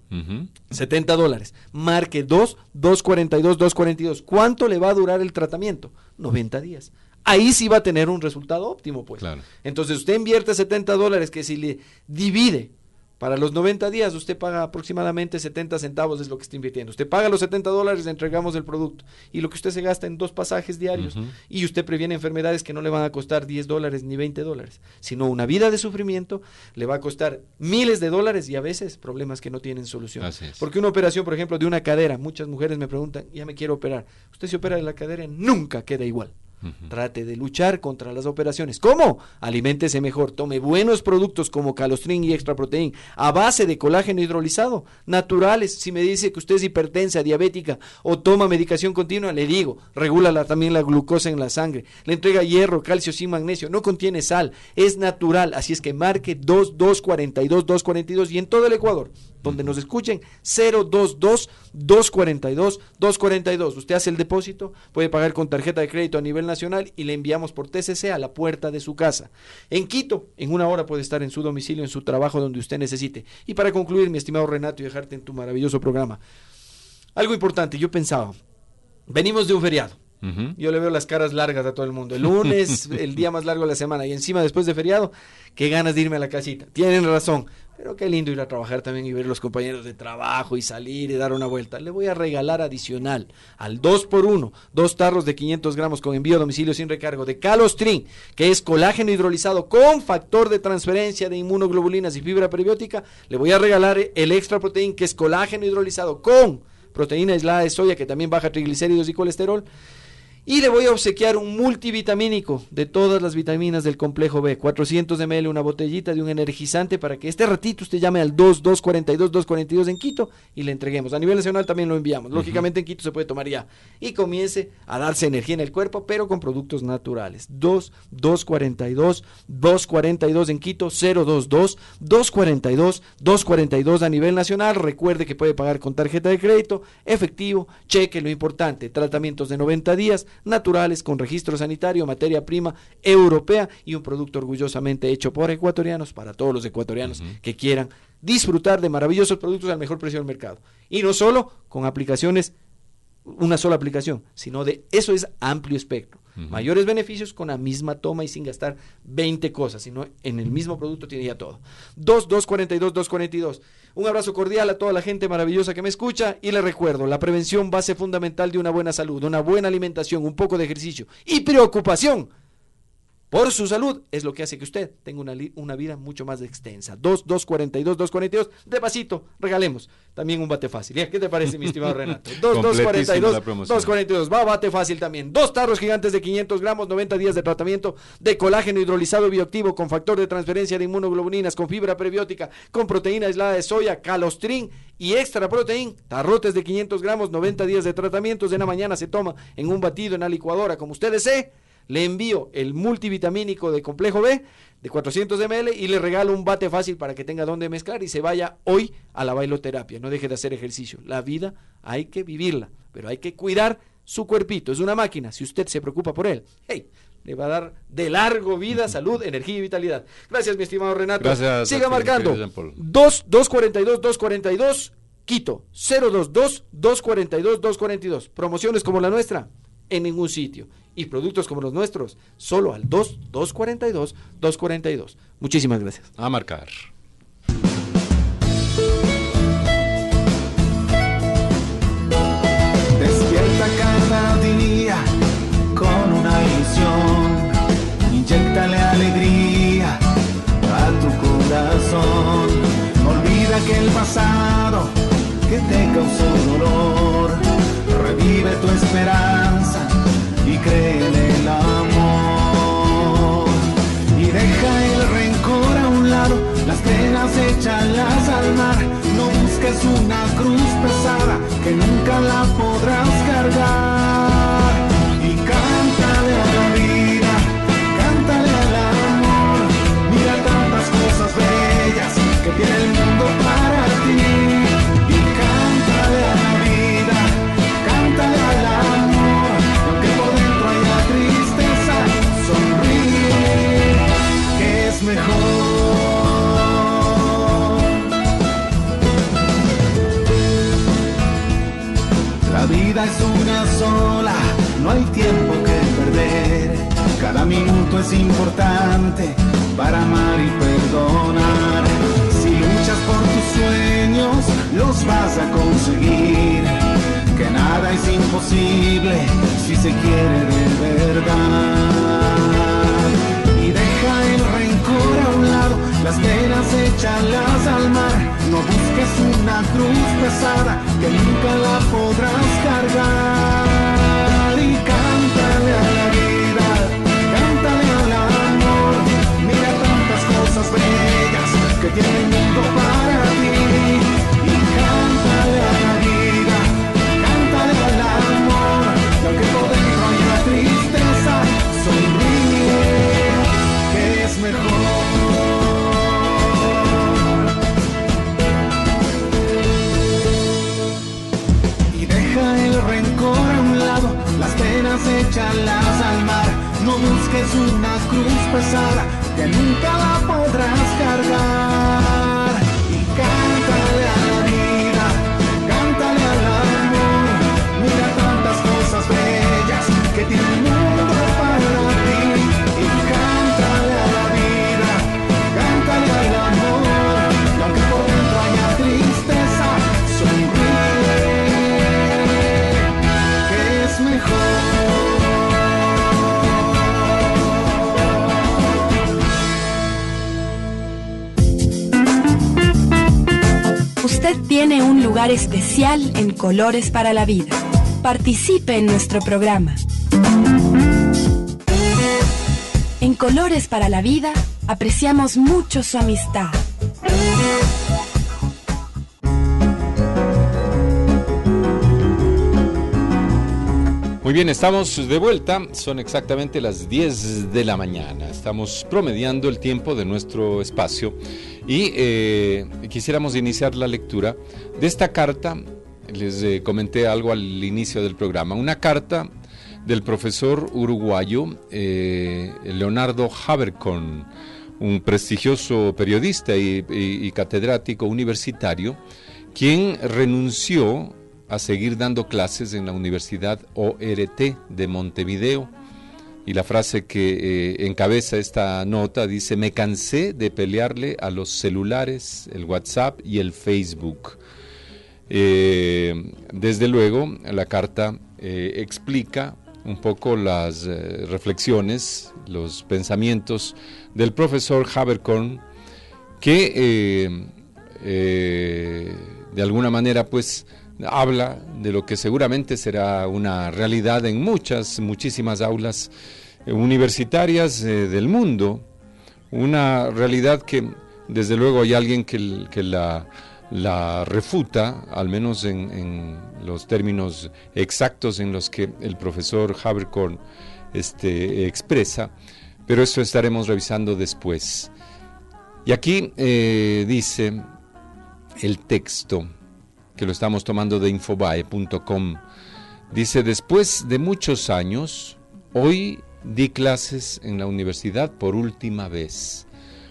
$70. Marque 242, 242. ¿Cuánto le va a durar el tratamiento? 90 días. Ahí sí va a tener un resultado óptimo, pues. Claro. Entonces usted invierte $70, que si le divide para los 90 días, usted paga aproximadamente 70 centavos, es lo que está invirtiendo. Usted paga los $70, le entregamos el producto. Y lo que usted se gasta en 2 pasajes diarios. Y usted previene enfermedades que no le van a costar $10 ni $20, sino una vida de sufrimiento, le va a costar miles de dólares y a veces problemas que no tienen solución. Porque una operación, por ejemplo, de una cadera, muchas mujeres me preguntan, ya me quiero operar. Usted se opera de la cadera, nunca queda igual. Trate de luchar contra las operaciones. ¿Cómo? Aliméntese mejor, tome buenos productos como Calostrin y Extra Protein a base de colágeno hidrolizado, naturales. Si me dice que usted es hipertensa, diabética o toma medicación continua, le digo, regula también la glucosa en la sangre, le entrega hierro, calcio, zinc, magnesio, no contiene sal, es natural. Así es que marque 242, 242 y en todo el Ecuador, donde nos escuchen, 022 242 242. Usted hace el depósito, puede pagar con tarjeta de crédito a nivel nacional y le enviamos por TCC a la puerta de su casa. En Quito, en 1 hora puede estar en su domicilio, en su trabajo, donde usted necesite. Y para concluir, mi estimado Renato, y dejarte en tu maravilloso programa, algo importante. Yo pensaba, venimos de un feriado. Yo le veo las caras largas a todo el mundo. El lunes, el día más largo de la semana, y encima después de feriado, qué ganas de irme a la casita. Tienen razón, pero qué lindo ir a trabajar también y ver los compañeros de trabajo y salir y dar una vuelta. Le voy a regalar adicional al 2x1, 2 tarros de 500 gramos con envío a domicilio sin recargo de Calostrin, que es colágeno hidrolizado con factor de transferencia de inmunoglobulinas y fibra prebiótica. Le voy a regalar el Extra Protein, que es colágeno hidrolizado con proteína aislada de soya, que también baja triglicéridos y colesterol. Y le voy a obsequiar un multivitamínico de todas las vitaminas del complejo B, 400 ml, una botellita de un energizante, para que este ratito usted llame al 242 242 en Quito y le entreguemos. A nivel nacional también lo enviamos. Lógicamente en Quito se puede tomar ya. Y comience a darse energía en el cuerpo, pero con productos naturales. 242 242 en Quito, 022 242 242 a nivel nacional. Recuerde que puede pagar con tarjeta de crédito, efectivo, cheque. Lo importante, tratamientos de 90 días, naturales, con registro sanitario, materia prima europea y un producto orgullosamente hecho por ecuatorianos para todos los ecuatorianos que quieran disfrutar de maravillosos productos al mejor precio del mercado. Y no solo con aplicaciones, una sola aplicación, sino de eso es amplio espectro. Mayores beneficios con la misma toma y sin gastar 20 cosas, sino en el mismo producto tiene ya todo. 242 242. Un abrazo cordial a toda la gente maravillosa que me escucha y les recuerdo, la prevención, base fundamental de una buena salud, una buena alimentación, un poco de ejercicio y preocupación por su salud es lo que hace que usted tenga una vida mucho más extensa. 242 242, de pasito, regalemos también un bate fácil. ¿Qué te parece, mi estimado Renato? 242 242, va bate fácil también. 2 tarros gigantes de 500 gramos, 90 días de tratamiento de colágeno hidrolizado bioactivo con factor de transferencia de inmunoglobulinas, con fibra prebiótica, con proteína aislada de soya, Calostrin y Extra Protein, tarrotes de 500 gramos, 90 días de tratamientos. En la mañana se toma en un batido, en la licuadora, como usted desee. Le envío el multivitamínico de complejo B de 400 ml y le regalo un bate fácil para que tenga donde mezclar y se vaya hoy a la bailoterapia. No deje de hacer ejercicio. La vida hay que vivirla, pero hay que cuidar su cuerpito. Es una máquina. Si usted se preocupa por él, le va a dar de largo vida, salud, energía y vitalidad. Gracias, mi estimado Renato. Gracias. Siga marcando. 242 242 Quito, 022 242 242. Promociones como la nuestra en ningún sitio. Y productos como los nuestros, solo al 242 242. Muchísimas gracias. A marcar. Despierta cada día con una ilusión. Inyéctale alegría a tu corazón. Olvida que el pasado que te causó dolor. Revive tu esperanza y cree en el amor. Y deja el rencor a un lado, las penas es importante para amar y perdonar. Si luchas por tus sueños, los vas a conseguir. Que nada es imposible si se quiere de verdad. Y deja el rencor a un lado, las penas échalas al mar. No busques una cruz pesada que nunca la podrás cargar. Y cántale a la vida, cántale al amor. Mira tantas cosas bellas que tiene el mundo para ti. Y cántale a la vida, cántale al amor. Y aunque por dentro haya tristeza, sonríe, que es mejor. El rencor a un lado, las penas échalas al mar. No busques una cruz pesada que nunca la podrás cargar. Y cántale a la vida, cántale al amor. Mira tantas cosas bellas que tiene el mundo para ti. Y cántale a la vida, cántale al amor. Y aunque por dentro haya tristeza, sonríe. Usted tiene un lugar especial en Colores para la Vida. Participe en nuestro programa. En Colores para la Vida apreciamos mucho su amistad. Muy bien, estamos de vuelta, son exactamente las 10 de la mañana, estamos promediando el tiempo de nuestro espacio y quisiéramos iniciar la lectura de esta carta. Les comenté algo al inicio del programa, una carta del profesor uruguayo Leonardo Haberkorn, un prestigioso periodista y catedrático universitario, quien renunció a seguir dando clases en la Universidad ORT de Montevideo. Y la frase que encabeza esta nota dice: me cansé de pelearle a los celulares, el WhatsApp y el Facebook. Desde luego, la carta explica un poco las reflexiones, los pensamientos del profesor Haberkorn, que de alguna manera pues habla de lo que seguramente será una realidad en muchísimas aulas universitarias del mundo, una realidad que desde luego hay alguien que la refuta, al menos en los términos exactos en los que el profesor Haberkorn expresa, pero esto estaremos revisando después. Y aquí dice el texto, que lo estamos tomando de infobae.com, dice: después de muchos años, hoy di clases en la universidad por última vez.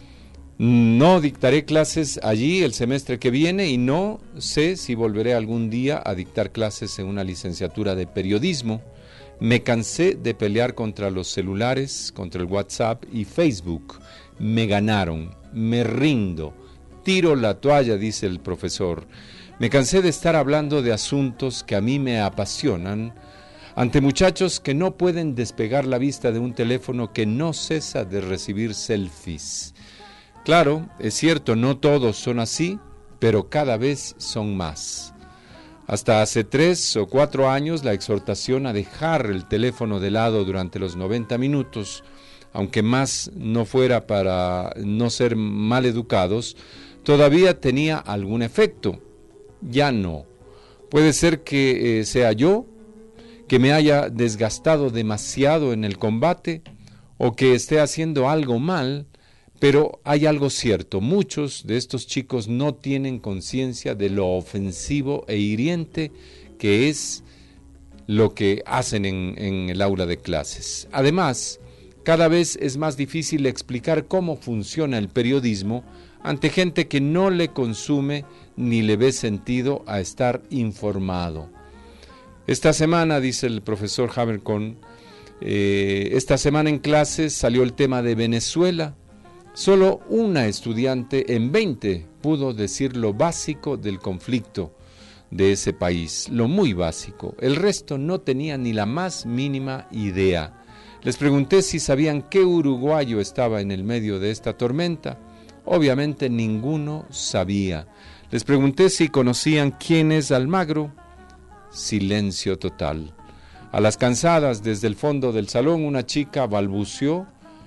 No dictaré clases allí el semestre que viene y no sé si volveré algún día a dictar clases en una licenciatura de periodismo. Me cansé de pelear contra los celulares, contra el WhatsApp y Facebook. Me ganaron, me rindo, tiro la toalla, dice el profesor. Me cansé de estar hablando de asuntos que a mí me apasionan ante muchachos que no pueden despegar la vista de un teléfono que no cesa de recibir selfies. Claro, es cierto, no todos son así, pero cada vez son más. Hasta hace 3 o 4 años la exhortación a dejar el teléfono de lado durante los 90 minutos, aunque más no fuera para no ser mal educados, todavía tenía algún efecto. Ya no. Puede ser que sea yo, que me haya desgastado demasiado en el combate o que esté haciendo algo mal, pero hay algo cierto: muchos de estos chicos no tienen conciencia de lo ofensivo e hiriente que es lo que hacen en el aula de clases. Además, cada vez es más difícil explicar cómo funciona el periodismo ante gente que no le consume ni le ve sentido a estar informado. Esta semana, dice el profesor Haberkorn, Esta semana en clases salió el tema de Venezuela. Solo una estudiante en 20 pudo decir lo básico del conflicto de ese país, lo muy básico. El resto no tenía ni la más mínima idea. Les pregunté si sabían qué uruguayo estaba en el medio de esta tormenta. Obviamente ninguno sabía. Les pregunté si conocían quién es Almagro. Silencio total. A las cansadas, desde el fondo del salón, una chica balbuceó.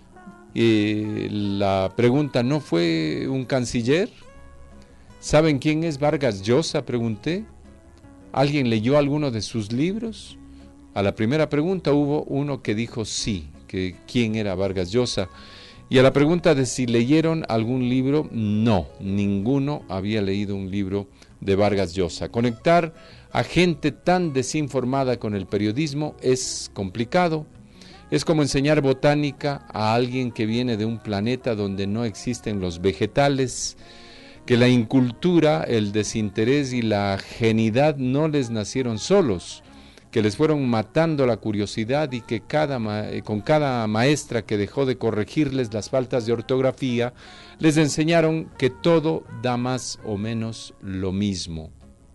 La pregunta: ¿no fue un canciller? ¿Saben quién es Vargas Llosa?, pregunté. ¿Alguien leyó alguno de sus libros? A la primera pregunta hubo uno que dijo sí, que quién era Vargas Llosa. Y a la pregunta de si leyeron algún libro, no, ninguno había leído un libro de Vargas Llosa. Conectar a gente tan desinformada con el periodismo es complicado. Es como enseñar botánica a alguien que viene de un planeta donde no existen los vegetales, que la incultura, el desinterés y la ajenidad no les nacieron solos, que les fueron matando la curiosidad y que con cada maestra que dejó de corregirles las faltas de ortografía, les enseñaron que todo da más o menos lo mismo.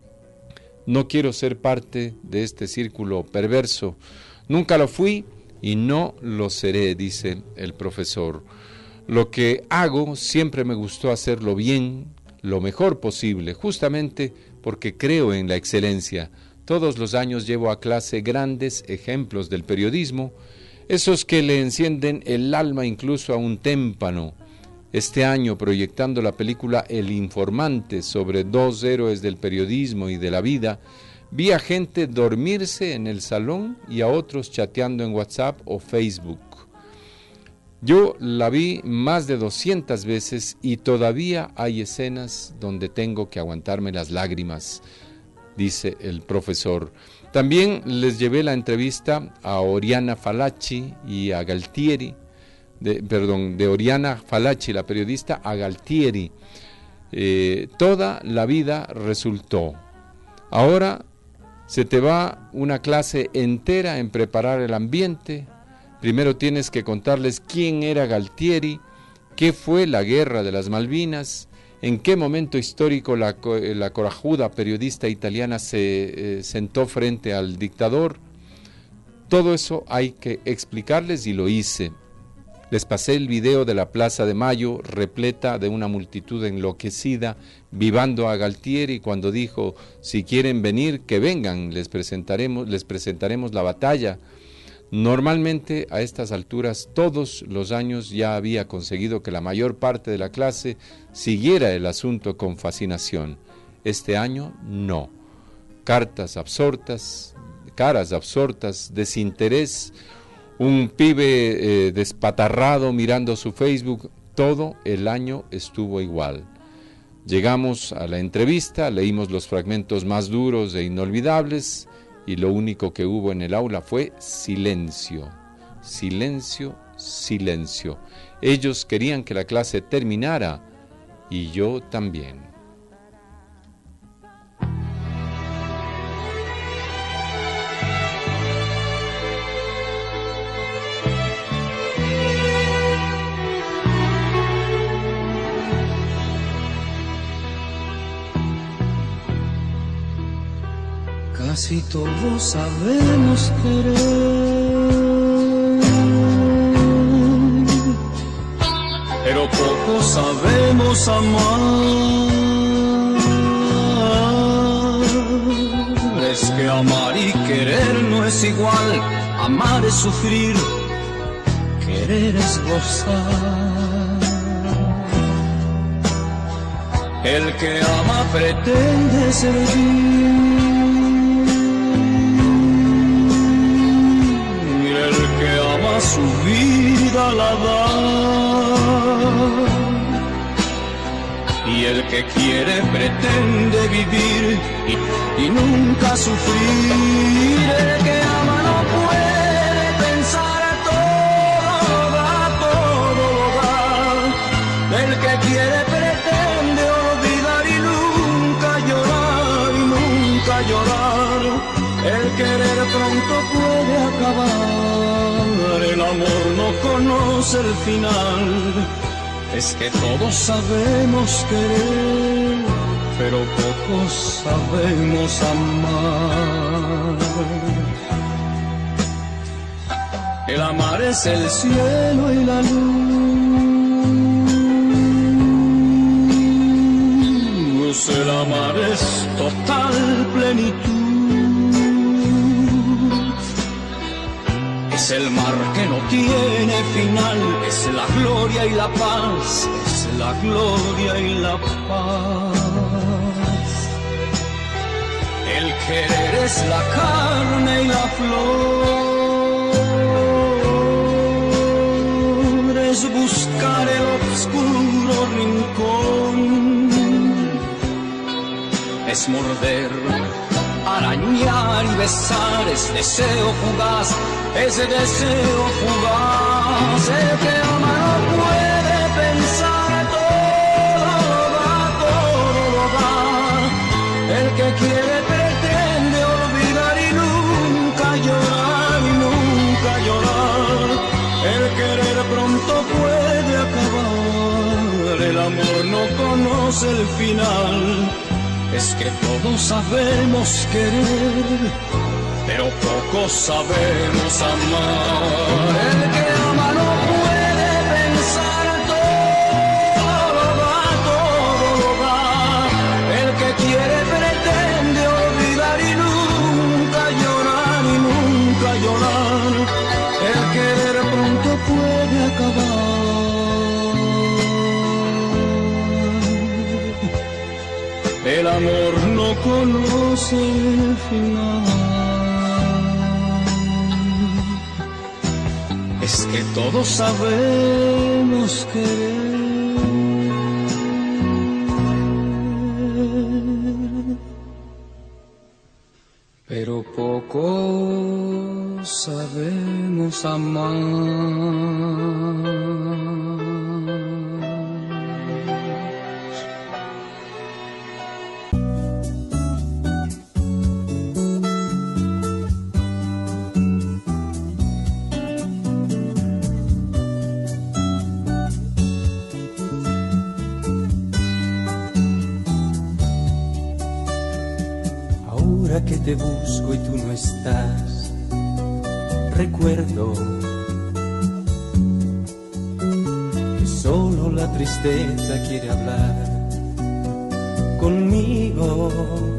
No quiero ser parte de este círculo perverso. Nunca lo fui y no lo seré, dice el profesor. Lo que hago siempre me gustó hacerlo bien, lo mejor posible, justamente porque creo en la excelencia. Todos los años llevo a clase grandes ejemplos del periodismo, esos que le encienden el alma incluso a un témpano. Este año, proyectando la película El Informante sobre dos héroes del periodismo y de la vida, vi a gente dormirse en el salón y a otros chateando en WhatsApp o Facebook. Yo la vi más de 200 veces y todavía hay escenas donde tengo que aguantarme las lágrimas, dice el profesor. También les llevé la entrevista a Oriana Fallaci y a Galtieri, de Oriana Fallaci, la periodista, a Galtieri. Toda la vida resultó. Ahora se te va una clase entera en preparar el ambiente. Primero tienes que contarles quién era Galtieri, qué fue la Guerra de las Malvinas, en qué momento histórico la corajuda periodista italiana se sentó frente al dictador. Todo eso hay que explicarles y lo hice. Les pasé el video de la Plaza de Mayo, repleta de una multitud enloquecida, vivando a Galtieri cuando dijo: si quieren venir, que vengan, les presentaremos la batalla. Normalmente a estas alturas todos los años ya había conseguido que la mayor parte de la clase siguiera el asunto con fascinación. Este año no. Caras absortas, desinterés, un pibe despatarrado mirando su Facebook. Todo el año estuvo igual. Llegamos a la entrevista, leímos los fragmentos más duros e inolvidables, y lo único que hubo en el aula fue silencio, silencio, silencio. Ellos querían que la clase terminara y yo también. Casi todos sabemos querer, pero pocos sabemos amar. Es que amar y querer no es igual. Amar es sufrir, querer es gozar. El que ama pretende servir. Su vida la da, y el que quiere pretende vivir y nunca sufrir. El que ama no puede pensar, todo lo da. El que quiere pretende olvidar y nunca llorar. El querer pronto puede acabar. el amor no conoce el final. Es que todos sabemos querer, pero pocos sabemos amar. El amar es el cielo y la luz. El amar es total plenitud. Es el mar que no tiene final, es la gloria y la paz, es la gloria y la paz. El querer es la carne y la flor, es buscar el oscuro rincón, es morder, arañar y besar, es deseo fugaz, ese deseo fugaz. El que ama no puede pensar, todo lo da. El que quiere pretende olvidar y nunca llorar, y nunca llorar. El querer pronto puede acabar, el amor no conoce el final. Es que todos sabemos querer, pero pocos sabemos amar. El que ama no puede pensar, todo lo da. El que quiere pretende olvidar y nunca llorar, y nunca llorar. El querer pronto puede acabar. El amor no conoce el final. Es que todos sabemos querer, pero pocos sabemos amar. Que te busco y tú no estás, recuerdo que solo la tristeza quiere hablar conmigo.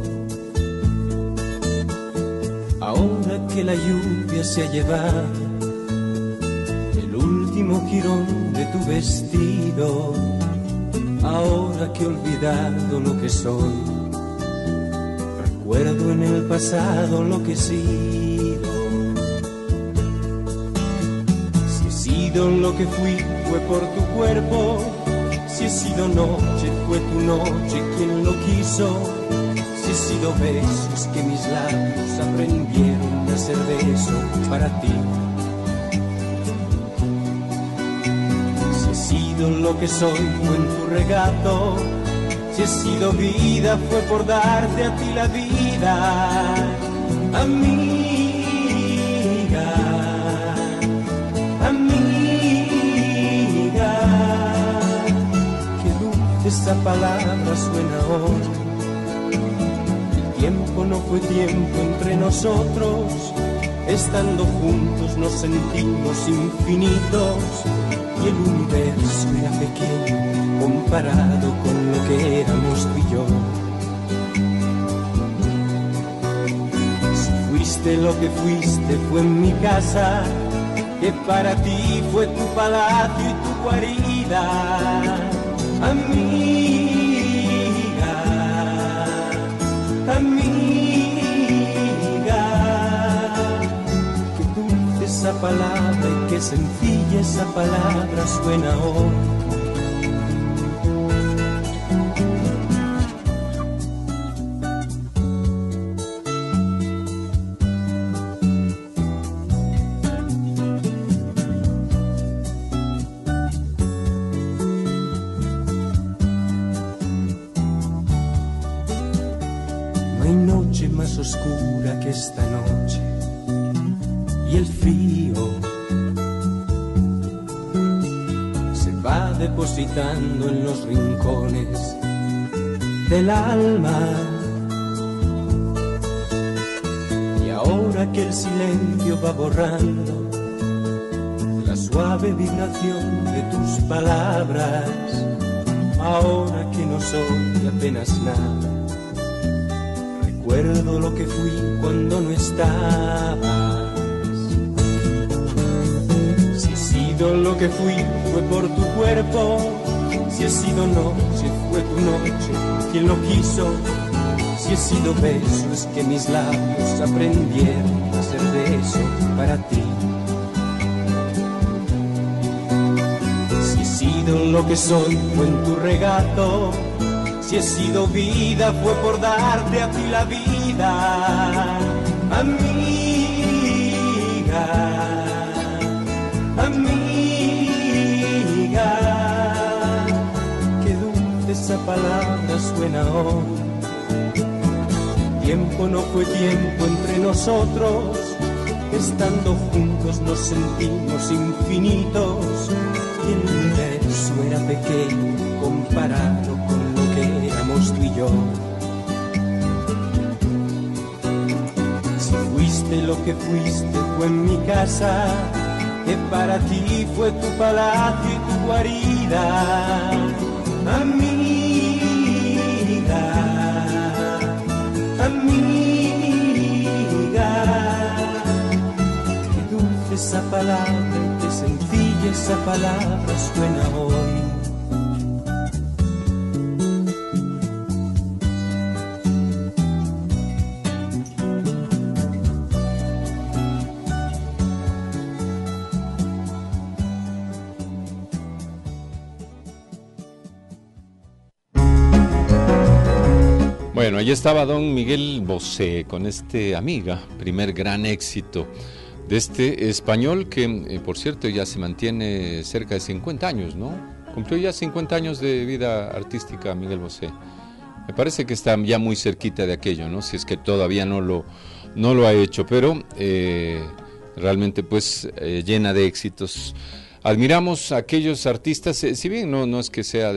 Ahora que la lluvia se ha llevado el último jirón de tu vestido, ahora que he olvidado lo que soy, recuerdo en el pasado lo que he sido. Si he sido lo que fui, fue por tu cuerpo. Si he sido noche, fue tu noche quien lo quiso. Si he sido besos que mis labios aprendieron a hacer beso para ti. Si he sido lo que soy, fue en tu regato. Si he sido vida, fue por darte a ti la vida, amiga, amiga. Qué dulce esa palabra suena hoy. El tiempo no fue tiempo entre nosotros, estando juntos nos sentimos infinitos y el universo era pequeño comparado con lo que éramos tú y yo. Si fuiste lo que fuiste, fue en mi casa, que para ti fue tu palacio y tu guarida, amiga, amiga. Qué dulce esa palabra y qué sencilla esa palabra suena hoy. Oscura que esta noche y el frío va depositando en los rincones del alma. Y ahora que el silencio va borrando la suave vibración de tus palabras, ahora que no soy apenas nada, recuerdo lo que fui cuando no estabas. Si he sido lo que fui fue por tu cuerpo, si he sido noche fue tu noche quien lo quiso, si he sido beso es que mis labios aprendieron a hacer beso para ti. Si he sido lo que soy fue en tu regato, si he sido vida fue por darte a ti la vida, amiga, amiga. Qué dulce esa palabra suena hoy. Tiempo no fue tiempo entre nosotros, estando juntos nos sentimos infinitos y el universo era pequeño comparado con lo que éramos tú y yo. Si fuiste lo que fuiste fue en mi casa, que para ti fue tu palacio y tu guarida, amiga, amiga. Qué dulce esa palabra y qué sencilla esa palabra suena hoy. Bueno, ahí estaba don Miguel Bosé con este Amiga, primer gran éxito de este español que, por cierto, ya se mantiene cerca de 50 años, ¿no? Cumplió ya 50 años de vida artística Miguel Bosé. Me parece que está ya muy cerquita de aquello, ¿no? Si es que todavía no lo ha hecho, pero realmente pues llena de éxitos. Admiramos a aquellos artistas, si bien no es que sea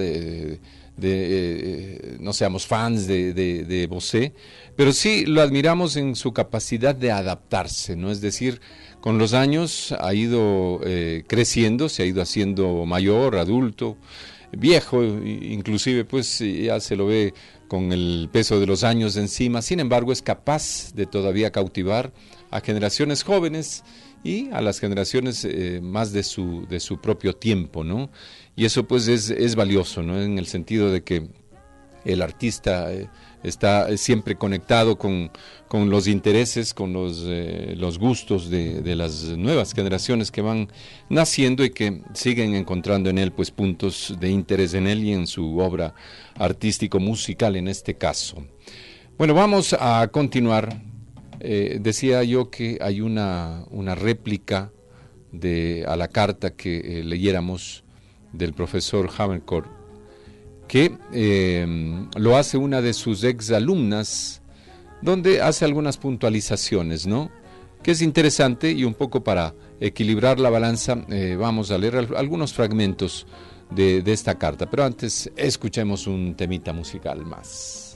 no seamos fans de Bosé, pero sí lo admiramos en su capacidad de adaptarse, ¿no? Es decir, con los años ha ido creciendo, se ha ido haciendo mayor, adulto, viejo, inclusive pues ya se lo ve con el peso de los años encima. Sin embargo, es capaz de todavía cautivar a generaciones jóvenes y a las generaciones más de su propio tiempo, ¿no? Y eso pues es valioso, ¿no? En el sentido de que el artista está siempre conectado con los intereses, con los gustos de las nuevas generaciones que van naciendo y que siguen encontrando en él pues puntos de interés en él y en su obra artístico-musical en este caso. Bueno, vamos a continuar. Decía yo que hay una réplica a la carta que leyéramos del profesor Havercourt, que lo hace una de sus exalumnas, donde hace algunas puntualizaciones, ¿no? Que es interesante, y un poco para equilibrar la balanza vamos a leer algunos fragmentos de esta carta, pero antes escuchemos un temita musical más.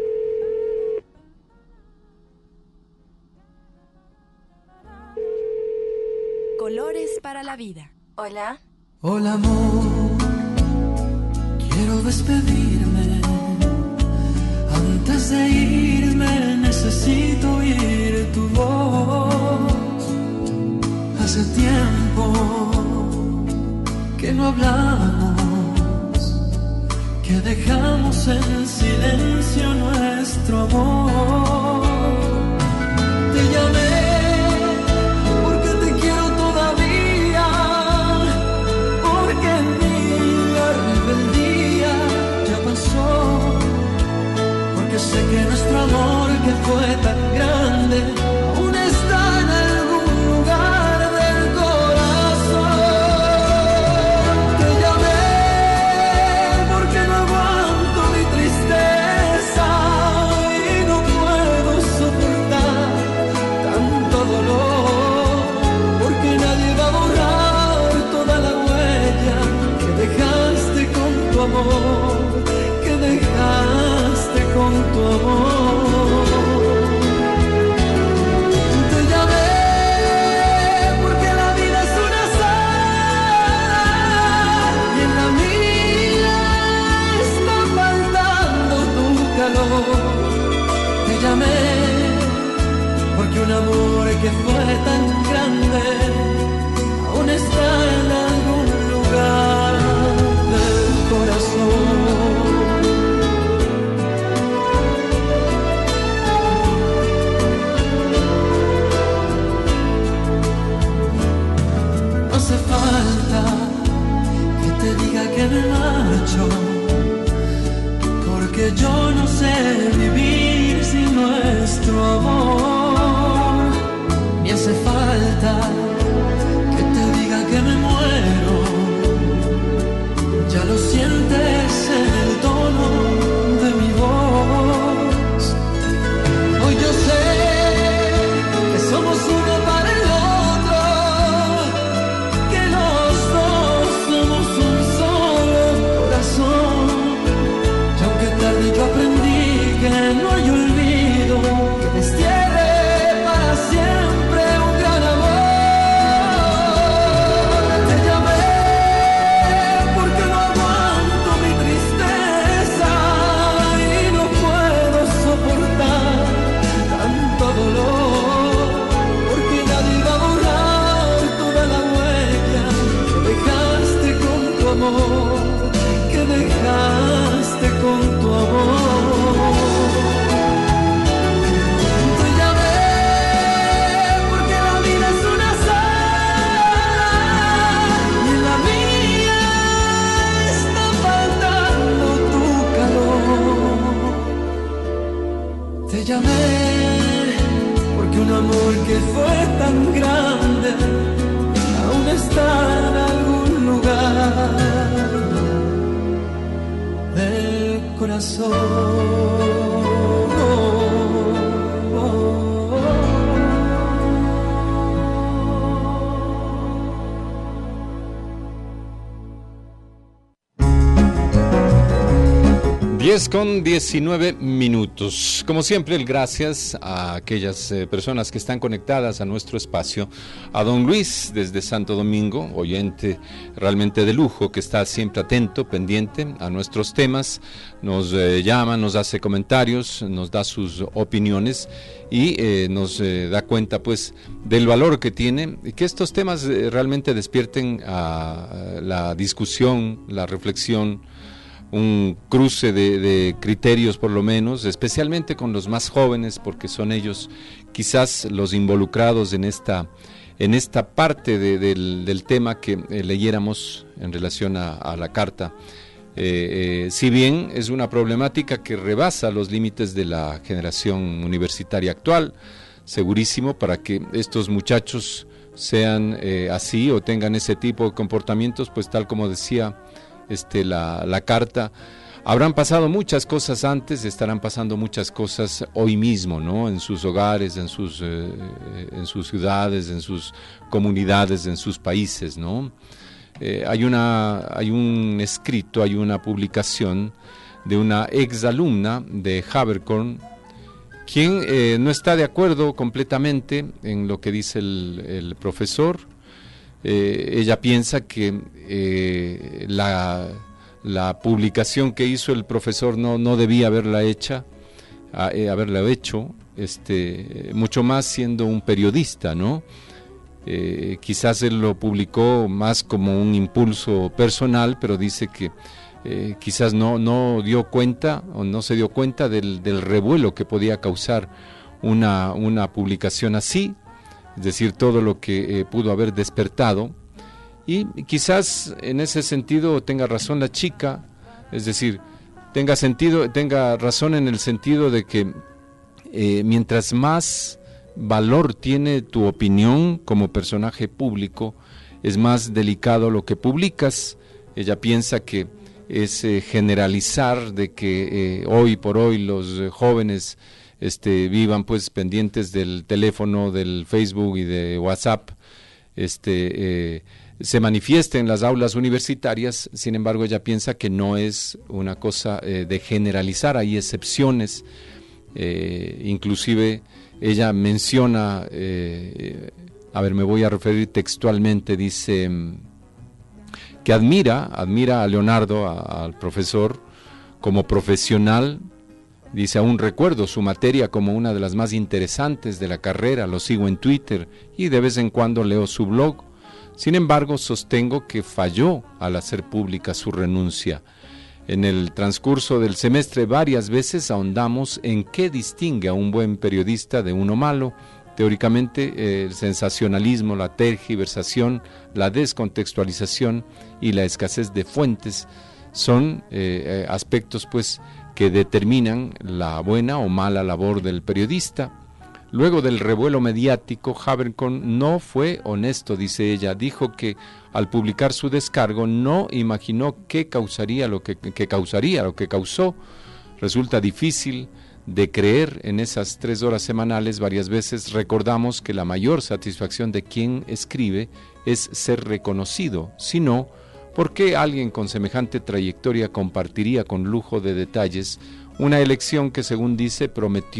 Colores para la vida. Hola. Hola amor, quiero despedirme. Antes de irme necesito oír tu voz. Hace tiempo que no hablamos, que dejamos en silencio nuestro amor. Te llamé porque sé que nuestro amor que fue tan grande aún está en algún lugar del corazón. Te llamé porque no aguanto mi tristeza y no puedo falta que te diga que me marcho, porque yo no sé vivir sin nuestro amor. Me hace falta que te diga que me muero, ya lo sientes en el tono de mi voz. Hoy yo sé que somos uno para el otro, que los dos somos un solo corazón. Y aunque tarde yo aprendí que no hay olvido que destierre para siempre un gran amor. Te llamé porque no aguanto mi tristeza y no puedo soportar tanto dolor, porque nadie va a borrar toda la huella que dejaste con tu amor, que dejaste con tu amor. Te llamé porque la vida es una sal y en la mía está faltando tu calor. Te llamé porque un amor que fue tan grande aún está en algún lugar del corazón. 10:19. Como siempre, el gracias a aquellas personas que están conectadas a nuestro espacio. A don Luis desde Santo Domingo, oyente realmente de lujo, que está siempre atento, pendiente a nuestros temas. Nos llama, nos hace comentarios, nos da sus opiniones y nos da cuenta pues del valor que tiene y que estos temas realmente despierten a la discusión, la reflexión, un cruce de criterios por lo menos, especialmente con los más jóvenes, porque son ellos quizás los involucrados en esta parte del tema que leyéramos en relación a la carta. Si bien es una problemática que rebasa los límites de la generación universitaria actual, segurísimo, para que estos muchachos sean así o tengan ese tipo de comportamientos, pues tal como decía la carta, habrán pasado muchas cosas antes, estarán pasando muchas cosas hoy mismo, ¿no? En sus hogares, en sus ciudades, en sus comunidades, en sus países, ¿no? Hay un escrito, hay una publicación de una exalumna de Havercorn, quien no está de acuerdo completamente en lo que dice el profesor. Ella piensa que la publicación que hizo el profesor no debía haberla hecho, mucho más siendo un periodista, ¿no? Quizás él lo publicó más como un impulso personal, pero dice que quizás no dio cuenta o no se dio cuenta del revuelo que podía causar una publicación así. Es decir, todo lo que pudo haber despertado, y quizás en ese sentido tenga razón la chica, es decir, tenga razón en el sentido de que mientras más valor tiene tu opinión como personaje público, es más delicado lo que publicas. Ella piensa que es generalizar de que hoy por hoy los jóvenes vivan pues pendientes del teléfono, del Facebook y de WhatsApp, se manifieste en las aulas universitarias. Sin embargo, ella piensa que no es una cosa de generalizar, hay excepciones. Inclusive ella menciona, me voy a referir textualmente, dice que admira a Leonardo, al profesor, como profesional. Dice, aún recuerdo su materia como una de las más interesantes de la carrera, lo sigo en Twitter y de vez en cuando leo su blog. Sin embargo, sostengo que falló al hacer pública su renuncia. En el transcurso del semestre varias veces ahondamos en qué distingue a un buen periodista de uno malo, Teóricamente, el sensacionalismo, la tergiversación, la descontextualización y la escasez de fuentes son aspectos pues que determinan la buena o mala labor del periodista. Luego del revuelo mediático, Habercorn no fue honesto, dice ella. Dijo que al publicar su descargo no imaginó qué causaría lo que causó. Resulta difícil de creer en esas 3 horas semanales. Varias veces recordamos que la mayor satisfacción de quien escribe es ser reconocido. Si no, ¿por qué alguien con semejante trayectoria compartiría con lujo de detalles una elección que, según dice,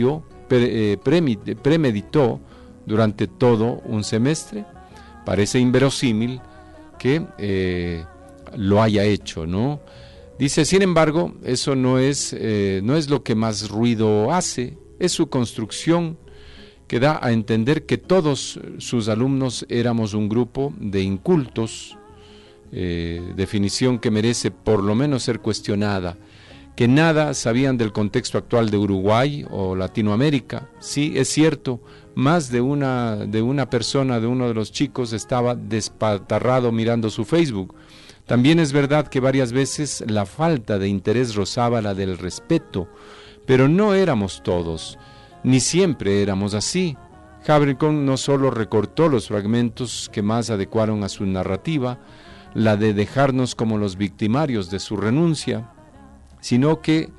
premeditó durante todo un semestre? Parece inverosímil que lo haya hecho, ¿no? Dice, sin embargo, eso no es lo que más ruido hace, es su construcción, que da a entender que todos sus alumnos éramos un grupo de incultos, definición que merece por lo menos ser cuestionada, que nada sabían del contexto actual de Uruguay o Latinoamérica. Sí, es cierto, más de una persona, de uno de los chicos, estaba despatarrado mirando su Facebook. También es verdad que varias veces la falta de interés rozaba la del respeto, pero no éramos todos, ni siempre éramos así. Habercorn no solo recortó los fragmentos que más adecuaron a su narrativa, la de dejarnos como los victimarios de su renuncia, sino que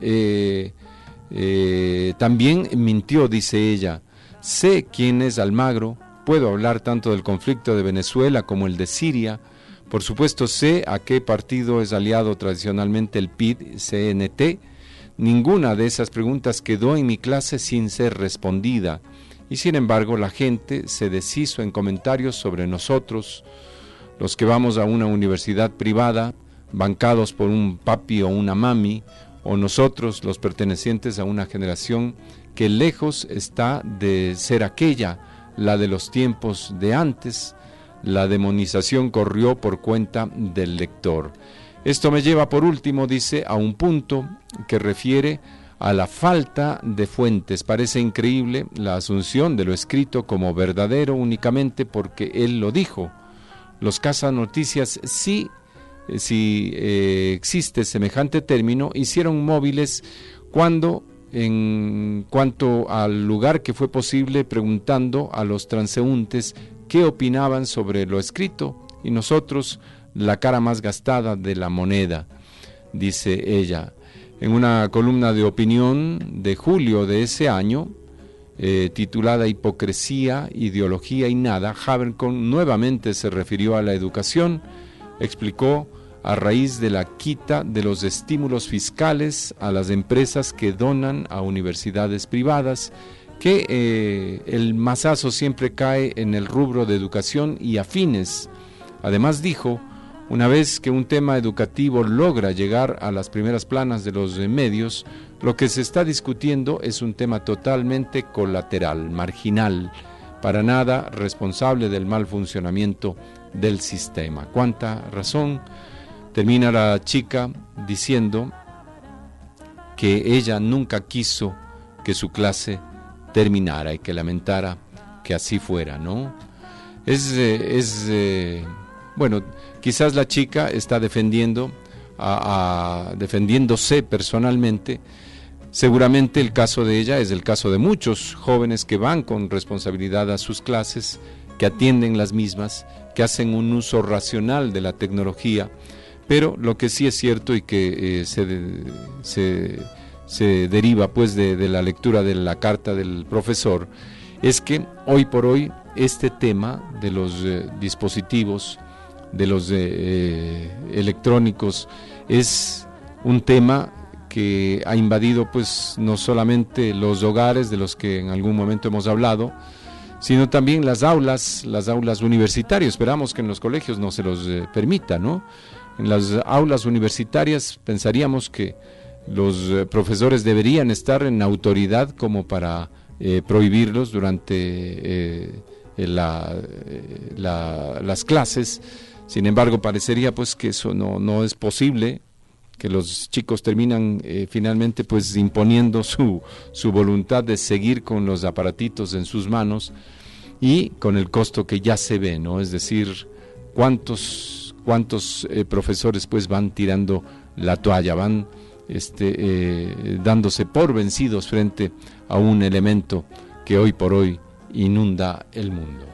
también mintió, dice ella. Sé quién es Almagro, puedo hablar tanto del conflicto de Venezuela como el de Siria. Por supuesto sé a qué partido es aliado tradicionalmente el PID-CNT. Ninguna de esas preguntas quedó en mi clase sin ser respondida, y sin embargo la gente se deshizo en comentarios sobre nosotros, los que vamos a una universidad privada, bancados por un papi o una mami, o nosotros, los pertenecientes a una generación que lejos está de ser aquella, la de los tiempos de antes. La demonización corrió por cuenta del lector. Esto me lleva por último, dice, a un punto que refiere a la falta de fuentes. Parece increíble la asunción de lo escrito como verdadero únicamente porque él lo dijo. Los cazanoticias, si existe semejante término, hicieron móviles cuando, en cuanto al lugar que fue posible, preguntando a los transeúntes qué opinaban sobre lo escrito, y nosotros la cara más gastada de la moneda, dice ella. En una columna de opinión de julio de ese año, titulada Hipocresía, Ideología y Nada, Habercorn nuevamente se refirió a la educación. Explicó, a raíz de la quita de los estímulos fiscales a las empresas que donan a universidades privadas, que el mazazo siempre cae en el rubro de educación y afines. Además dijo, una vez que un tema educativo logra llegar a las primeras planas de los medios, lo que se está discutiendo es un tema totalmente colateral, marginal, para nada responsable del mal funcionamiento del sistema. ¿Cuánta razón? Termina la chica diciendo que ella nunca quiso que su clase terminara y que lamentara que así fuera, ¿no? Bueno, quizás la chica está defendiéndose personalmente. Seguramente el caso de ella es el caso de muchos jóvenes que van con responsabilidad a sus clases, que atienden las mismas, que hacen un uso racional de la tecnología, pero lo que sí es cierto y que se deriva pues de la lectura de la carta del profesor, es que hoy por hoy este tema de los dispositivos, de los electrónicos, es un tema que ha invadido pues no solamente los hogares de los que en algún momento hemos hablado, sino también las aulas universitarias. Esperamos que en los colegios no se los permita, ¿no? En las aulas universitarias pensaríamos que los profesores deberían estar en autoridad como para prohibirlos durante las clases. Sin embargo, parecería pues que eso no es posible, que los chicos terminan finalmente pues imponiendo su voluntad de seguir con los aparatitos en sus manos y con el costo que ya se ve, ¿no? Es decir, cuántos profesores pues van tirando la toalla, van dándose por vencidos frente a un elemento que hoy por hoy inunda el mundo.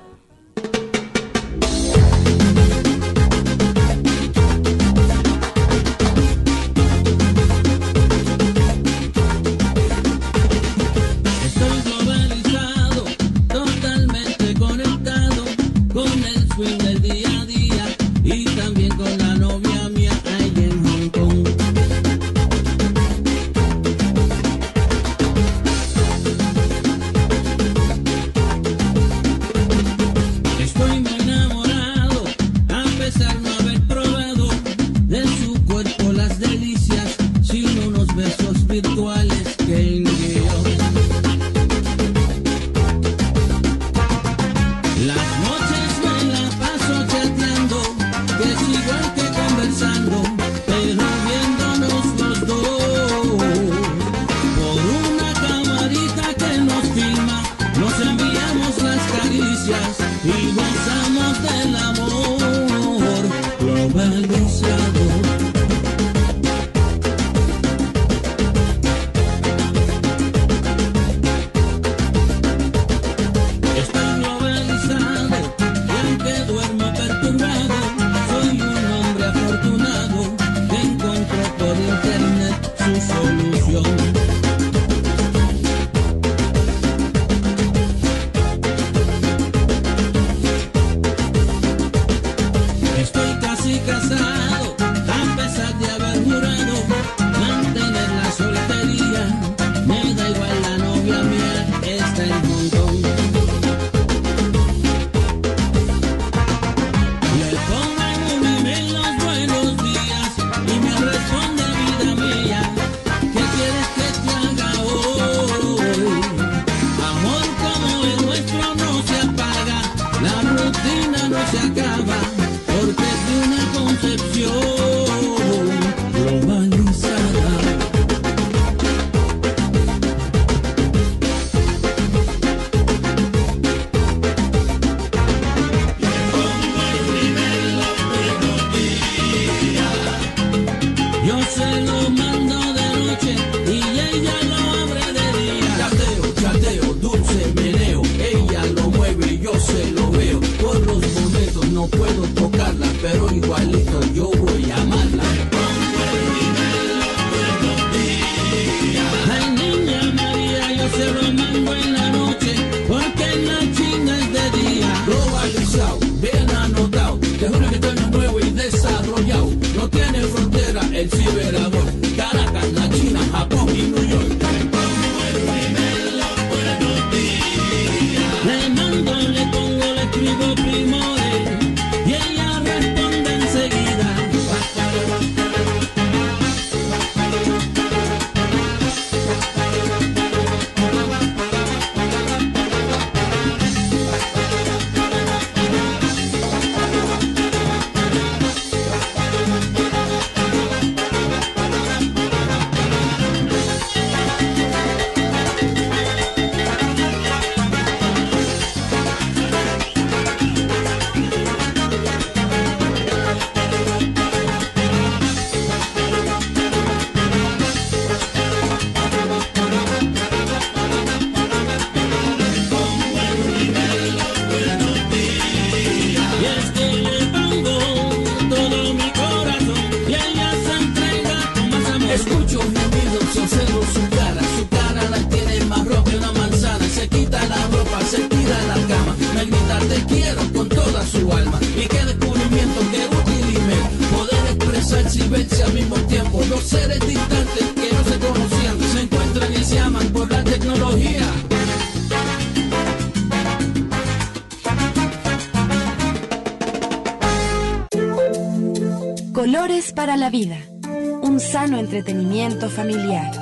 Colores para la vida, un sano entretenimiento familiar.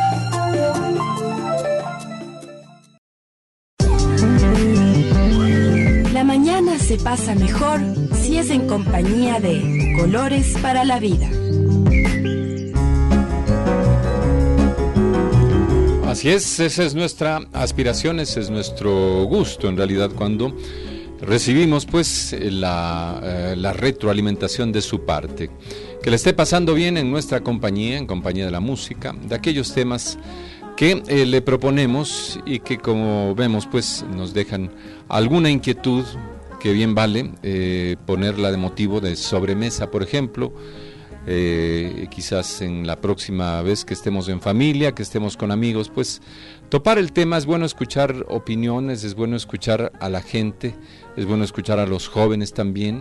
La mañana se pasa mejor si es en compañía de Colores para la vida. Así es, esa es nuestra aspiración, ese es nuestro gusto en realidad cuando recibimos pues la retroalimentación de su parte. Que le esté pasando bien en nuestra compañía, en compañía de la música, de aquellos temas que le proponemos y que como vemos pues nos dejan alguna inquietud que bien vale ponerla de motivo de sobremesa, por ejemplo. Quizás en la próxima vez que estemos en familia, que estemos con amigos, pues topar el tema. Es bueno escuchar opiniones, es bueno escuchar a la gente, es bueno escuchar a los jóvenes también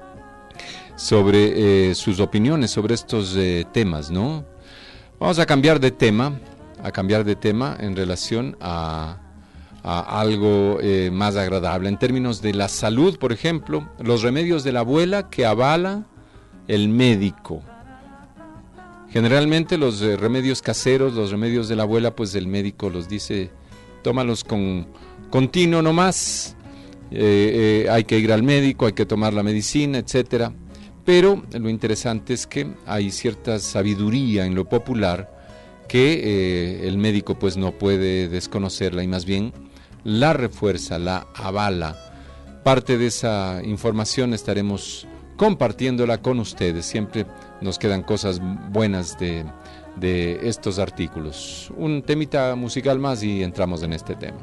sobre sus opiniones sobre estos temas, ¿no? Vamos a cambiar de tema en relación a algo más agradable en términos de la salud, por ejemplo, los remedios de la abuela que avala el médico. Generalmente los remedios caseros, los remedios de la abuela, pues el médico los dice, tómalos con continuo nomás, hay que ir al médico, hay que tomar la medicina, etcétera. Pero lo interesante es que hay cierta sabiduría en lo popular que el médico pues no puede desconocerla y más bien la refuerza, la avala. Parte de esa información estaremos compartiéndola con ustedes. Siempre nos quedan cosas buenas de estos artículos. Un temita musical más y entramos en este tema.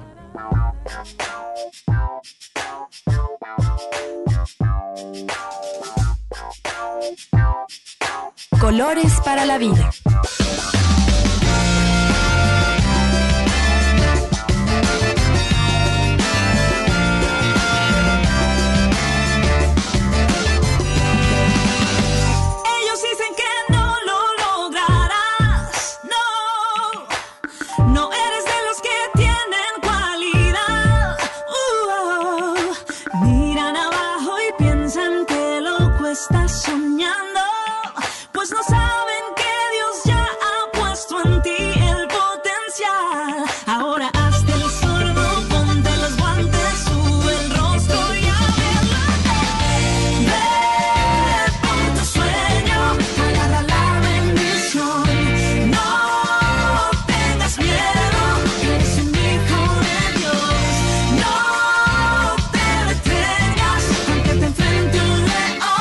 Colores para la vida. Estás soñando, pues no saben que Dios ya ha puesto en ti el potencial. Ahora hazte el sordo, ponte los guantes, sube el rostro y ábrela. Ve por tu sueño, agarra la bendición. No tengas miedo, eres un hijo de Dios. No te detengas, aunque te enfrente un león.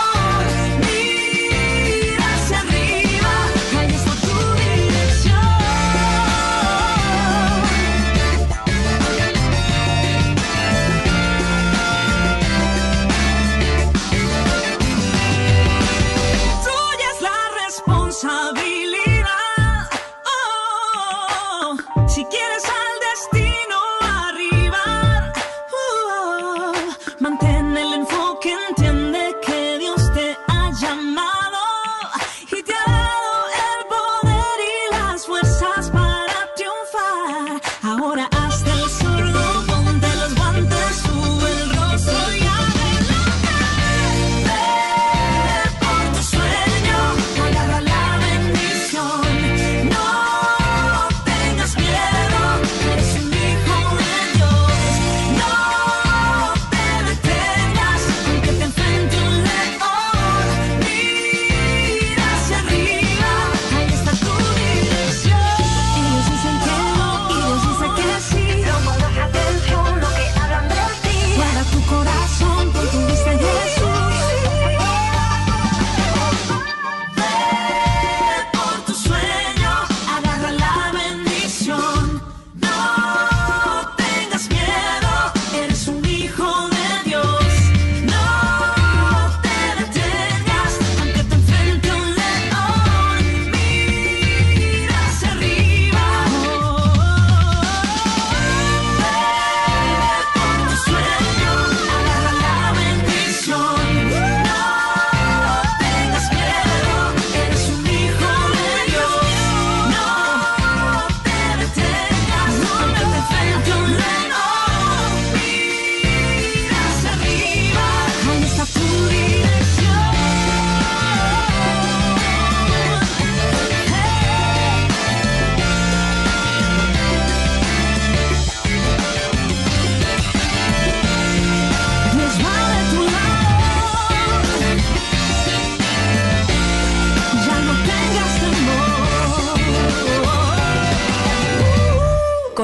Si quieres al destino arribar, mantén el enfoque, entiende que Dios te ha llamado y te ha dado el poder y las fuerzas para triunfar. Ahora hazte el sordo, ponte los guantes, sube el rostro y adelante. Ve por tu sueño, agarra la bendición.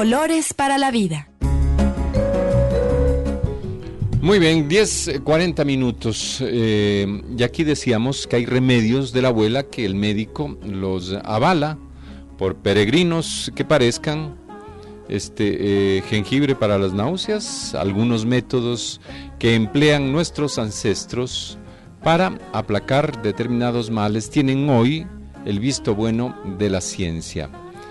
Colores para la vida. Muy bien, 10:40 minutos. Y aquí decíamos que hay remedios de la abuela que el médico los avala por peregrinos que parezcan. Jengibre para las náuseas, algunos métodos que emplean nuestros ancestros para aplacar determinados males tienen hoy el visto bueno de la ciencia.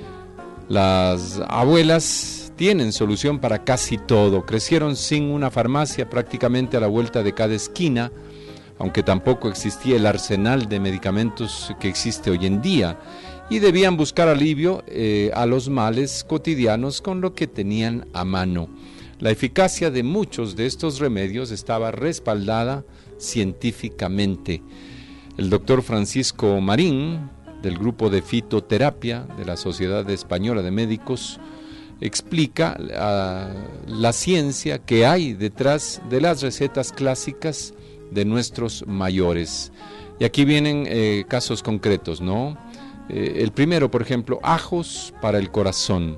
Las abuelas tienen solución para casi todo. Crecieron sin una farmacia prácticamente a la vuelta de cada esquina, aunque tampoco existía el arsenal de medicamentos que existe hoy en día, y debían buscar alivio a los males cotidianos con lo que tenían a mano. La eficacia de muchos de estos remedios estaba respaldada científicamente. El doctor Francisco Marín, del grupo de fitoterapia de la Sociedad Española de Médicos, explica la ciencia que hay detrás de las recetas clásicas de nuestros mayores. Y aquí vienen casos concretos, ¿no? El primero, por ejemplo, ajos para el corazón.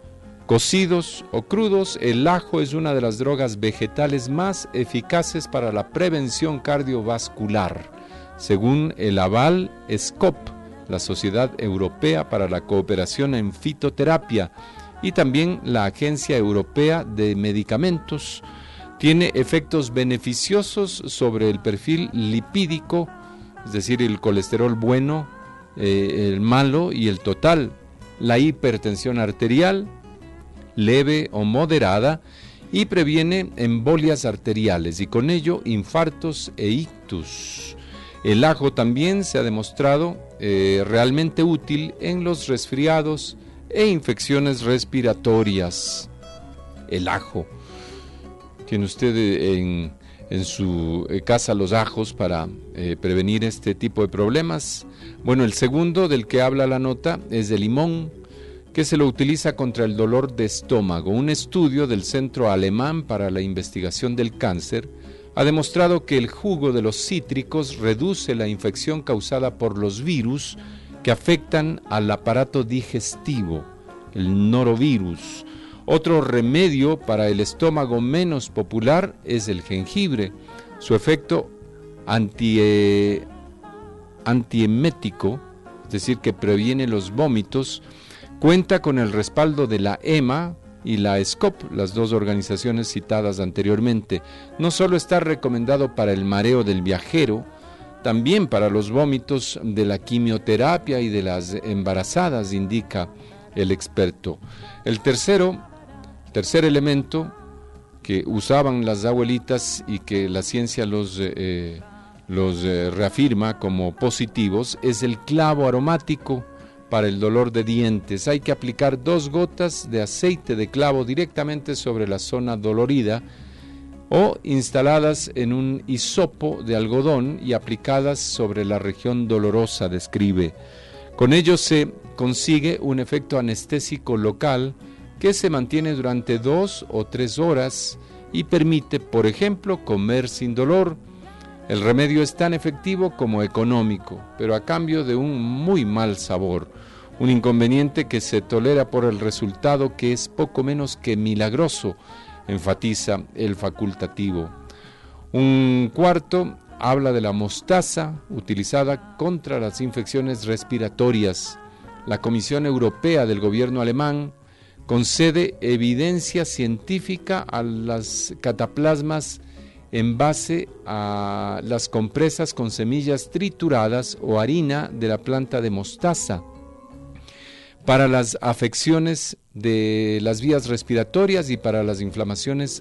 Cocidos o crudos, el ajo es una de las drogas vegetales más eficaces para la prevención cardiovascular, según el aval SCOP, la Sociedad Europea para la Cooperación en Fitoterapia, y también la Agencia Europea de Medicamentos. Tiene efectos beneficiosos sobre el perfil lipídico, es decir, el colesterol bueno, el malo y el total, la hipertensión arterial, leve o moderada, y previene embolias arteriales y con ello infartos e ictus. El ajo también se ha demostrado realmente útil en los resfriados e infecciones respiratorias. El ajo. ¿Tiene usted en su casa los ajos para prevenir este tipo de problemas? Bueno, el segundo del que habla la nota es el limón, que se lo utiliza contra el dolor de estómago. Un estudio del Centro Alemán para la Investigación del Cáncer ha demostrado que el jugo de los cítricos reduce la infección causada por los virus que afectan al aparato digestivo, el norovirus. Otro remedio para el estómago menos popular es el jengibre. Su efecto antiemético, es decir, que previene los vómitos, cuenta con el respaldo de la EMA y la SCOP, las dos organizaciones citadas anteriormente. No solo está recomendado para el mareo del viajero, también para los vómitos de la quimioterapia y de las embarazadas, indica el experto. El tercer elemento que usaban las abuelitas y que la ciencia los reafirma como positivos es el clavo aromático para el dolor de dientes. Hay que aplicar 2 gotas de aceite de clavo directamente sobre la zona dolorida o instaladas en un hisopo de algodón y aplicadas sobre la región dolorosa, describe. Con ello se consigue un efecto anestésico local que se mantiene durante 2 o 3 horas y permite, por ejemplo, comer sin dolor. El remedio es tan efectivo como económico, pero a cambio de un muy mal sabor, un inconveniente que se tolera por el resultado que es poco menos que milagroso, enfatiza el facultativo. Un cuarto habla de la mostaza utilizada contra las infecciones respiratorias. La Comisión Europea del gobierno alemán concede evidencia científica a las cataplasmas en base a las compresas con semillas trituradas o harina de la planta de mostaza para las afecciones de las vías respiratorias y para las inflamaciones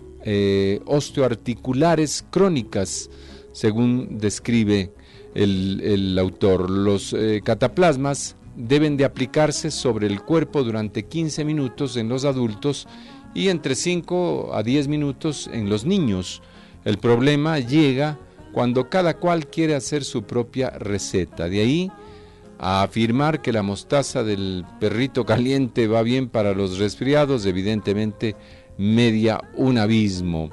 osteoarticulares crónicas, según describe el autor. Los cataplasmas deben de aplicarse sobre el cuerpo durante 15 minutos en los adultos y entre 5 a 10 minutos en los niños. El problema llega cuando cada cual quiere hacer su propia receta. De ahí a afirmar que la mostaza del perrito caliente va bien para los resfriados, evidentemente media un abismo.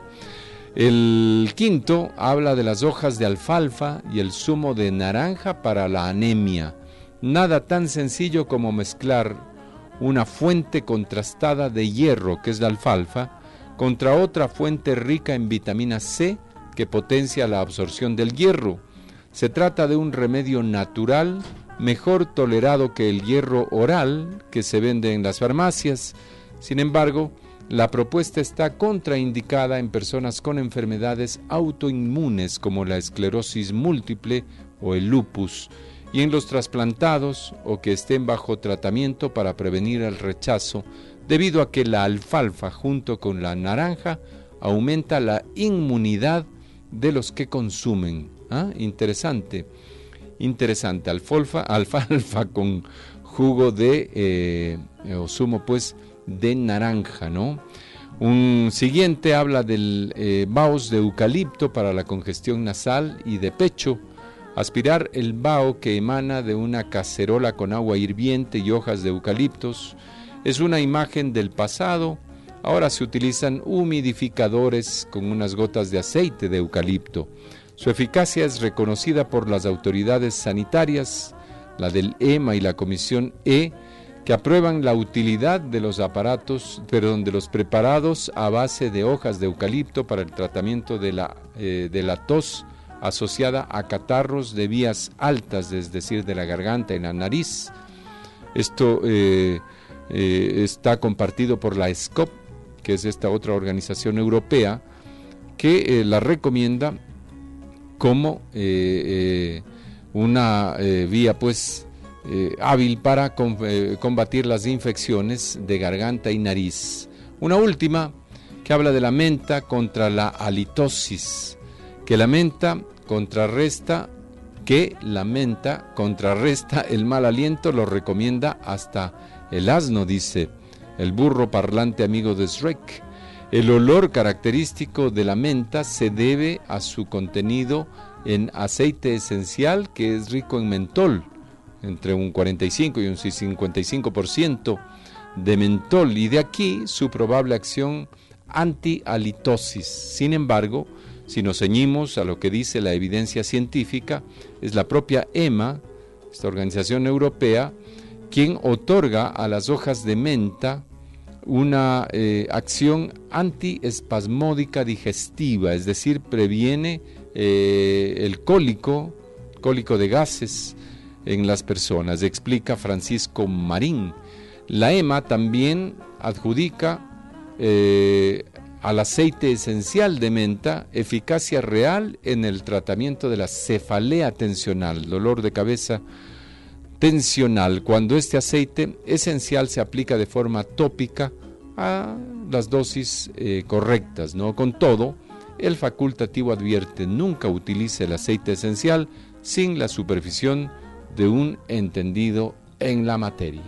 El quinto habla de las hojas de alfalfa y el zumo de naranja para la anemia. Nada tan sencillo como mezclar una fuente contrastada de hierro, que es la alfalfa, contra otra fuente rica en vitamina C, que potencia la absorción del hierro. Se trata de un remedio natural, mejor tolerado que el hierro oral que se vende en las farmacias. Sin embargo, la propuesta está contraindicada en personas con enfermedades autoinmunes como la esclerosis múltiple o el lupus, y en los trasplantados o que estén bajo tratamiento para prevenir el rechazo, debido a que la alfalfa junto con la naranja aumenta la inmunidad de los que consumen. Interesante, alfalfa con jugo de o zumo pues de naranja, ¿no? Un siguiente habla del vaos de eucalipto para la congestión nasal y de pecho. Aspirar el vaho que emana de una cacerola con agua hirviente y hojas de eucaliptos es una imagen del pasado. Ahora se utilizan humidificadores con unas gotas de aceite de eucalipto. Su eficacia es reconocida por las autoridades sanitarias, la del EMA y la Comisión E, que aprueban la utilidad de los preparados a base de hojas de eucalipto para el tratamiento de la tos asociada a catarros de vías altas, es decir, de la garganta y la nariz. Esto está compartido por la SCOP, que es esta otra organización europea, que la recomienda como una vía pues hábil para combatir las infecciones de garganta y nariz. Una última que habla de la menta contra la halitosis, que la menta contrarresta el mal aliento, lo recomienda hasta el asno, dice el burro parlante amigo de Shrek. El olor característico de la menta se debe a su contenido en aceite esencial, que es rico en mentol, entre un 45 y un 55% de mentol, y de aquí su probable acción anti-halitosis. Sin embargo, si nos ceñimos a lo que dice la evidencia científica, es la propia EMA, esta organización europea, quien otorga a las hojas de menta una acción antiespasmódica digestiva, es decir, previene el cólico de gases en las personas, explica Francisco Marín. La EMA también adjudica al aceite esencial de menta eficacia real en el tratamiento de la cefalea tensional, dolor de cabeza tensional, cuando este aceite esencial se aplica de forma tópica a las dosis correctas, ¿no? Con todo, el facultativo advierte: nunca utilice el aceite esencial sin la supervisión de un entendido en la materia.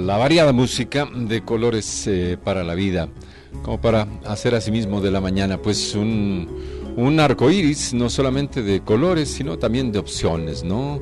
la variada música de colores para la vida, como para hacer asimismo de la mañana pues un arco iris, no solamente de colores, sino también de opciones, ¿no?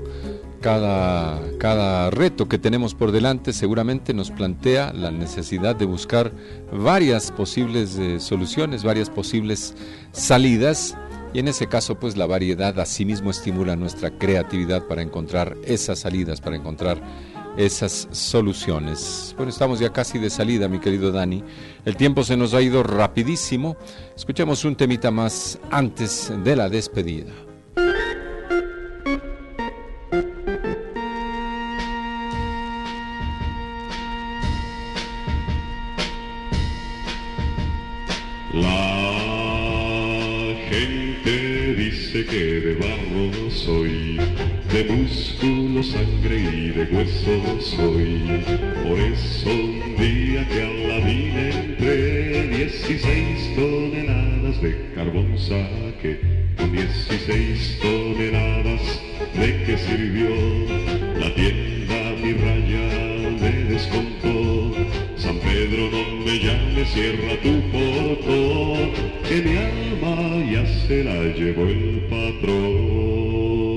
Cada reto que tenemos por delante seguramente nos plantea la necesidad de buscar varias posibles soluciones, varias posibles salidas, y en ese caso pues la variedad asimismo estimula nuestra creatividad para encontrar esas salidas, para encontrar esas soluciones. Bueno, estamos ya casi de salida, mi querido Dani. El tiempo se nos ha ido rapidísimo. Escuchemos un temita más antes de la despedida. La gente dice que de barro soy, de músculo, sangre y de hueso soy. Por eso un día que a la mina entré, 16 toneladas de carbón saqué. Con 16 toneladas, ¿de qué sirvió? La tienda mi raya me descontó. San Pedro, no me llames, cierra tu portón, que mi alma ya se la llevó el patrón.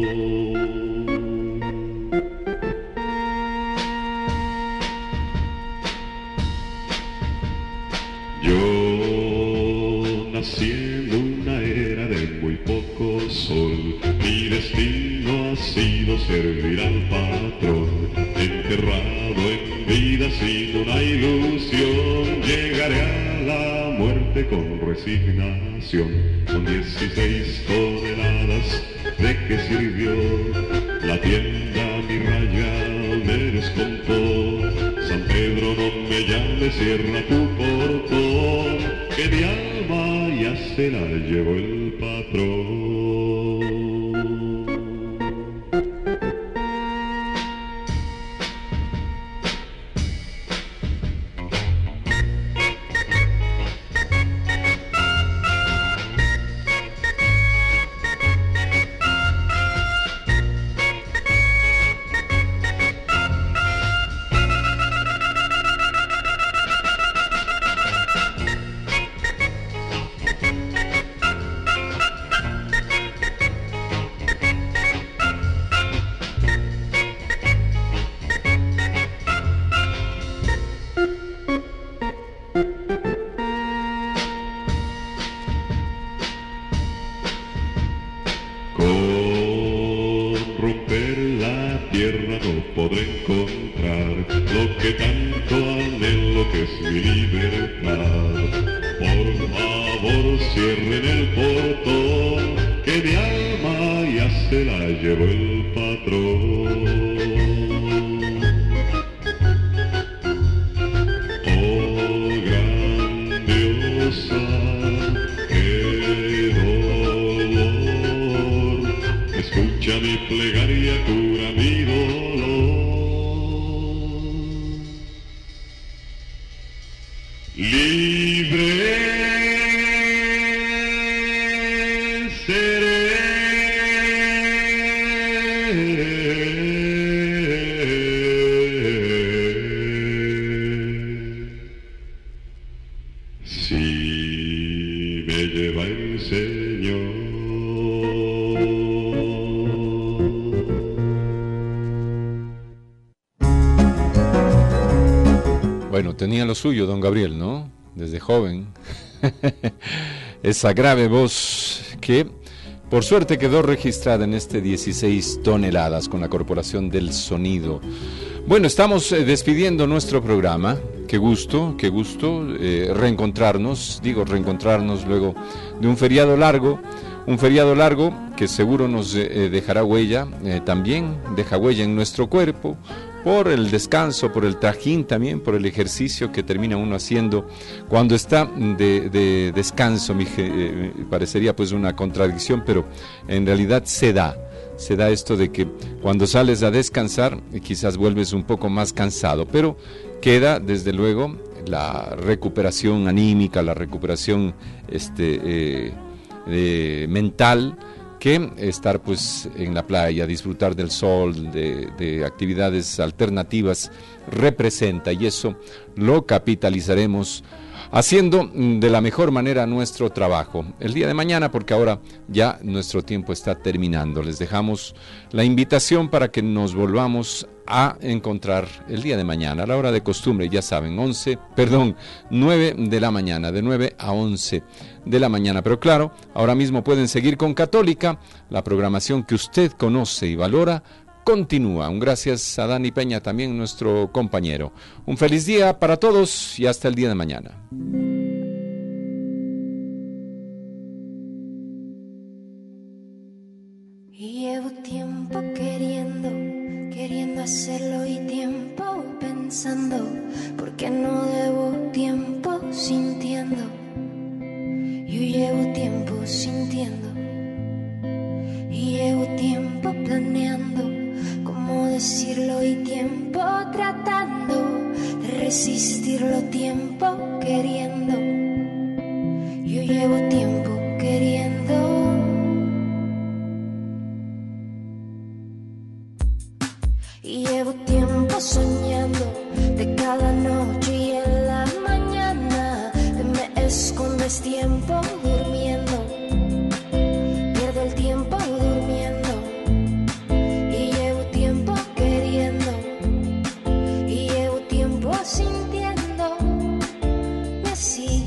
Yo nací en una era de muy poco sol, mi destino ha sido servir al patrón, enterrado en vida sin una ilusión, llegaré a la muerte con resignación. Con 16 toneladas, ¿de qué sirvió? La tienda mi raya me descontó. San Pedro, no me llames, cierra tu portón, que mi alma ya se la llevó el patrón. Tenía lo suyo, don Gabriel, ¿no? Desde joven. Esa grave voz que, por suerte, quedó registrada en este 16 toneladas con la Corporación del Sonido. Bueno, estamos despidiendo nuestro programa. Qué gusto reencontrarnos. Digo, reencontrarnos luego de un feriado largo que seguro nos dejará huella, también deja huella en nuestro cuerpo, por el descanso, por el trajín también, por el ejercicio que termina uno haciendo cuando está de descanso. Parecería pues una contradicción, pero en realidad se da esto de que cuando sales a descansar quizás vuelves un poco más cansado, pero queda desde luego la recuperación anímica, la recuperación mental, que estar pues en la playa, disfrutar del sol, de actividades alternativas representa, y eso lo capitalizaremos haciendo de la mejor manera nuestro trabajo el día de mañana, porque ahora ya nuestro tiempo está terminando. Les dejamos la invitación para que nos volvamos a encontrar el día de mañana a la hora de costumbre, ya saben, 9 de la mañana, de 9 a 11 de la mañana. Pero claro, ahora mismo pueden seguir con Católica, la programación que usted conoce y valora continúa. Un gracias a Dani Peña, también nuestro compañero. Un feliz día para todos y hasta el día de mañana. Llevo tiempo queriendo hacerlo, y tiempo pensando, porque no debo tiempo sintiendo. Yo llevo tiempo sintiendo y llevo tiempo planeando cómo decirlo, y tiempo tratando de resistirlo, tiempo queriendo. Yo llevo tiempo queriendo. Y llevo tiempo soñando de cada noche y en la mañana te me escondes, tiempo durmiendo, pierdo el tiempo durmiendo. Y llevo tiempo queriendo y llevo tiempo sintiéndome así.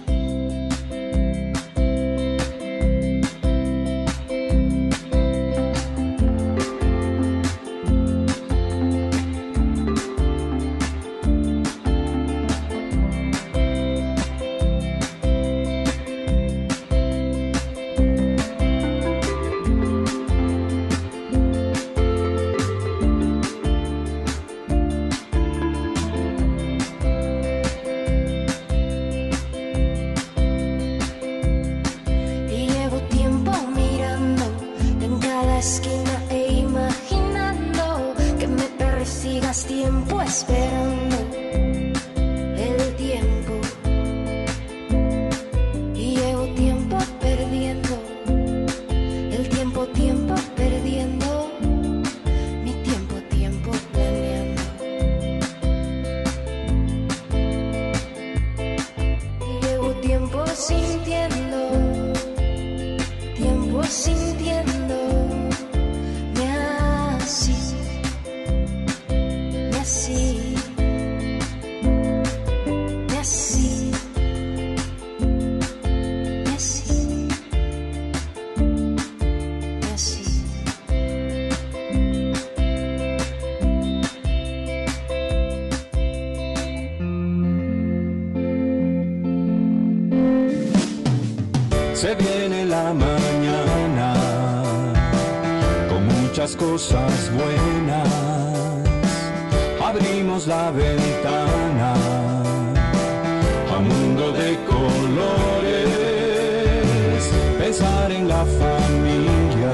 Tiempo esperando el tiempo, y llevo tiempo perdiendo el tiempo perdiendo mi tiempo planeando. Y llevo tiempo sintiendo Se viene la mañana con muchas cosas buenas. Abrimos la ventana a un mundo de colores. Pensar en la familia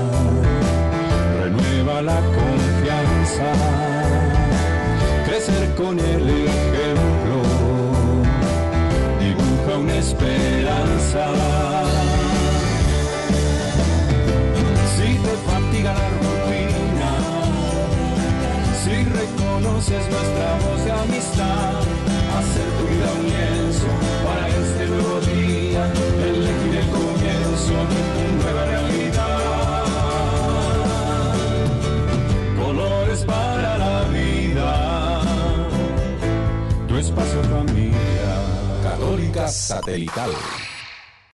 renueva la confianza. Crecer con el ejemplo dibuja una esperanza. Si te fatiga la rutina, si reconoces nuestra voz de amistad, hacer tu vida un lienzo para este nuevo día, elegir el comienzo de tu nueva realidad. Colores para la vida, tu espacio familia. Católica Satelital.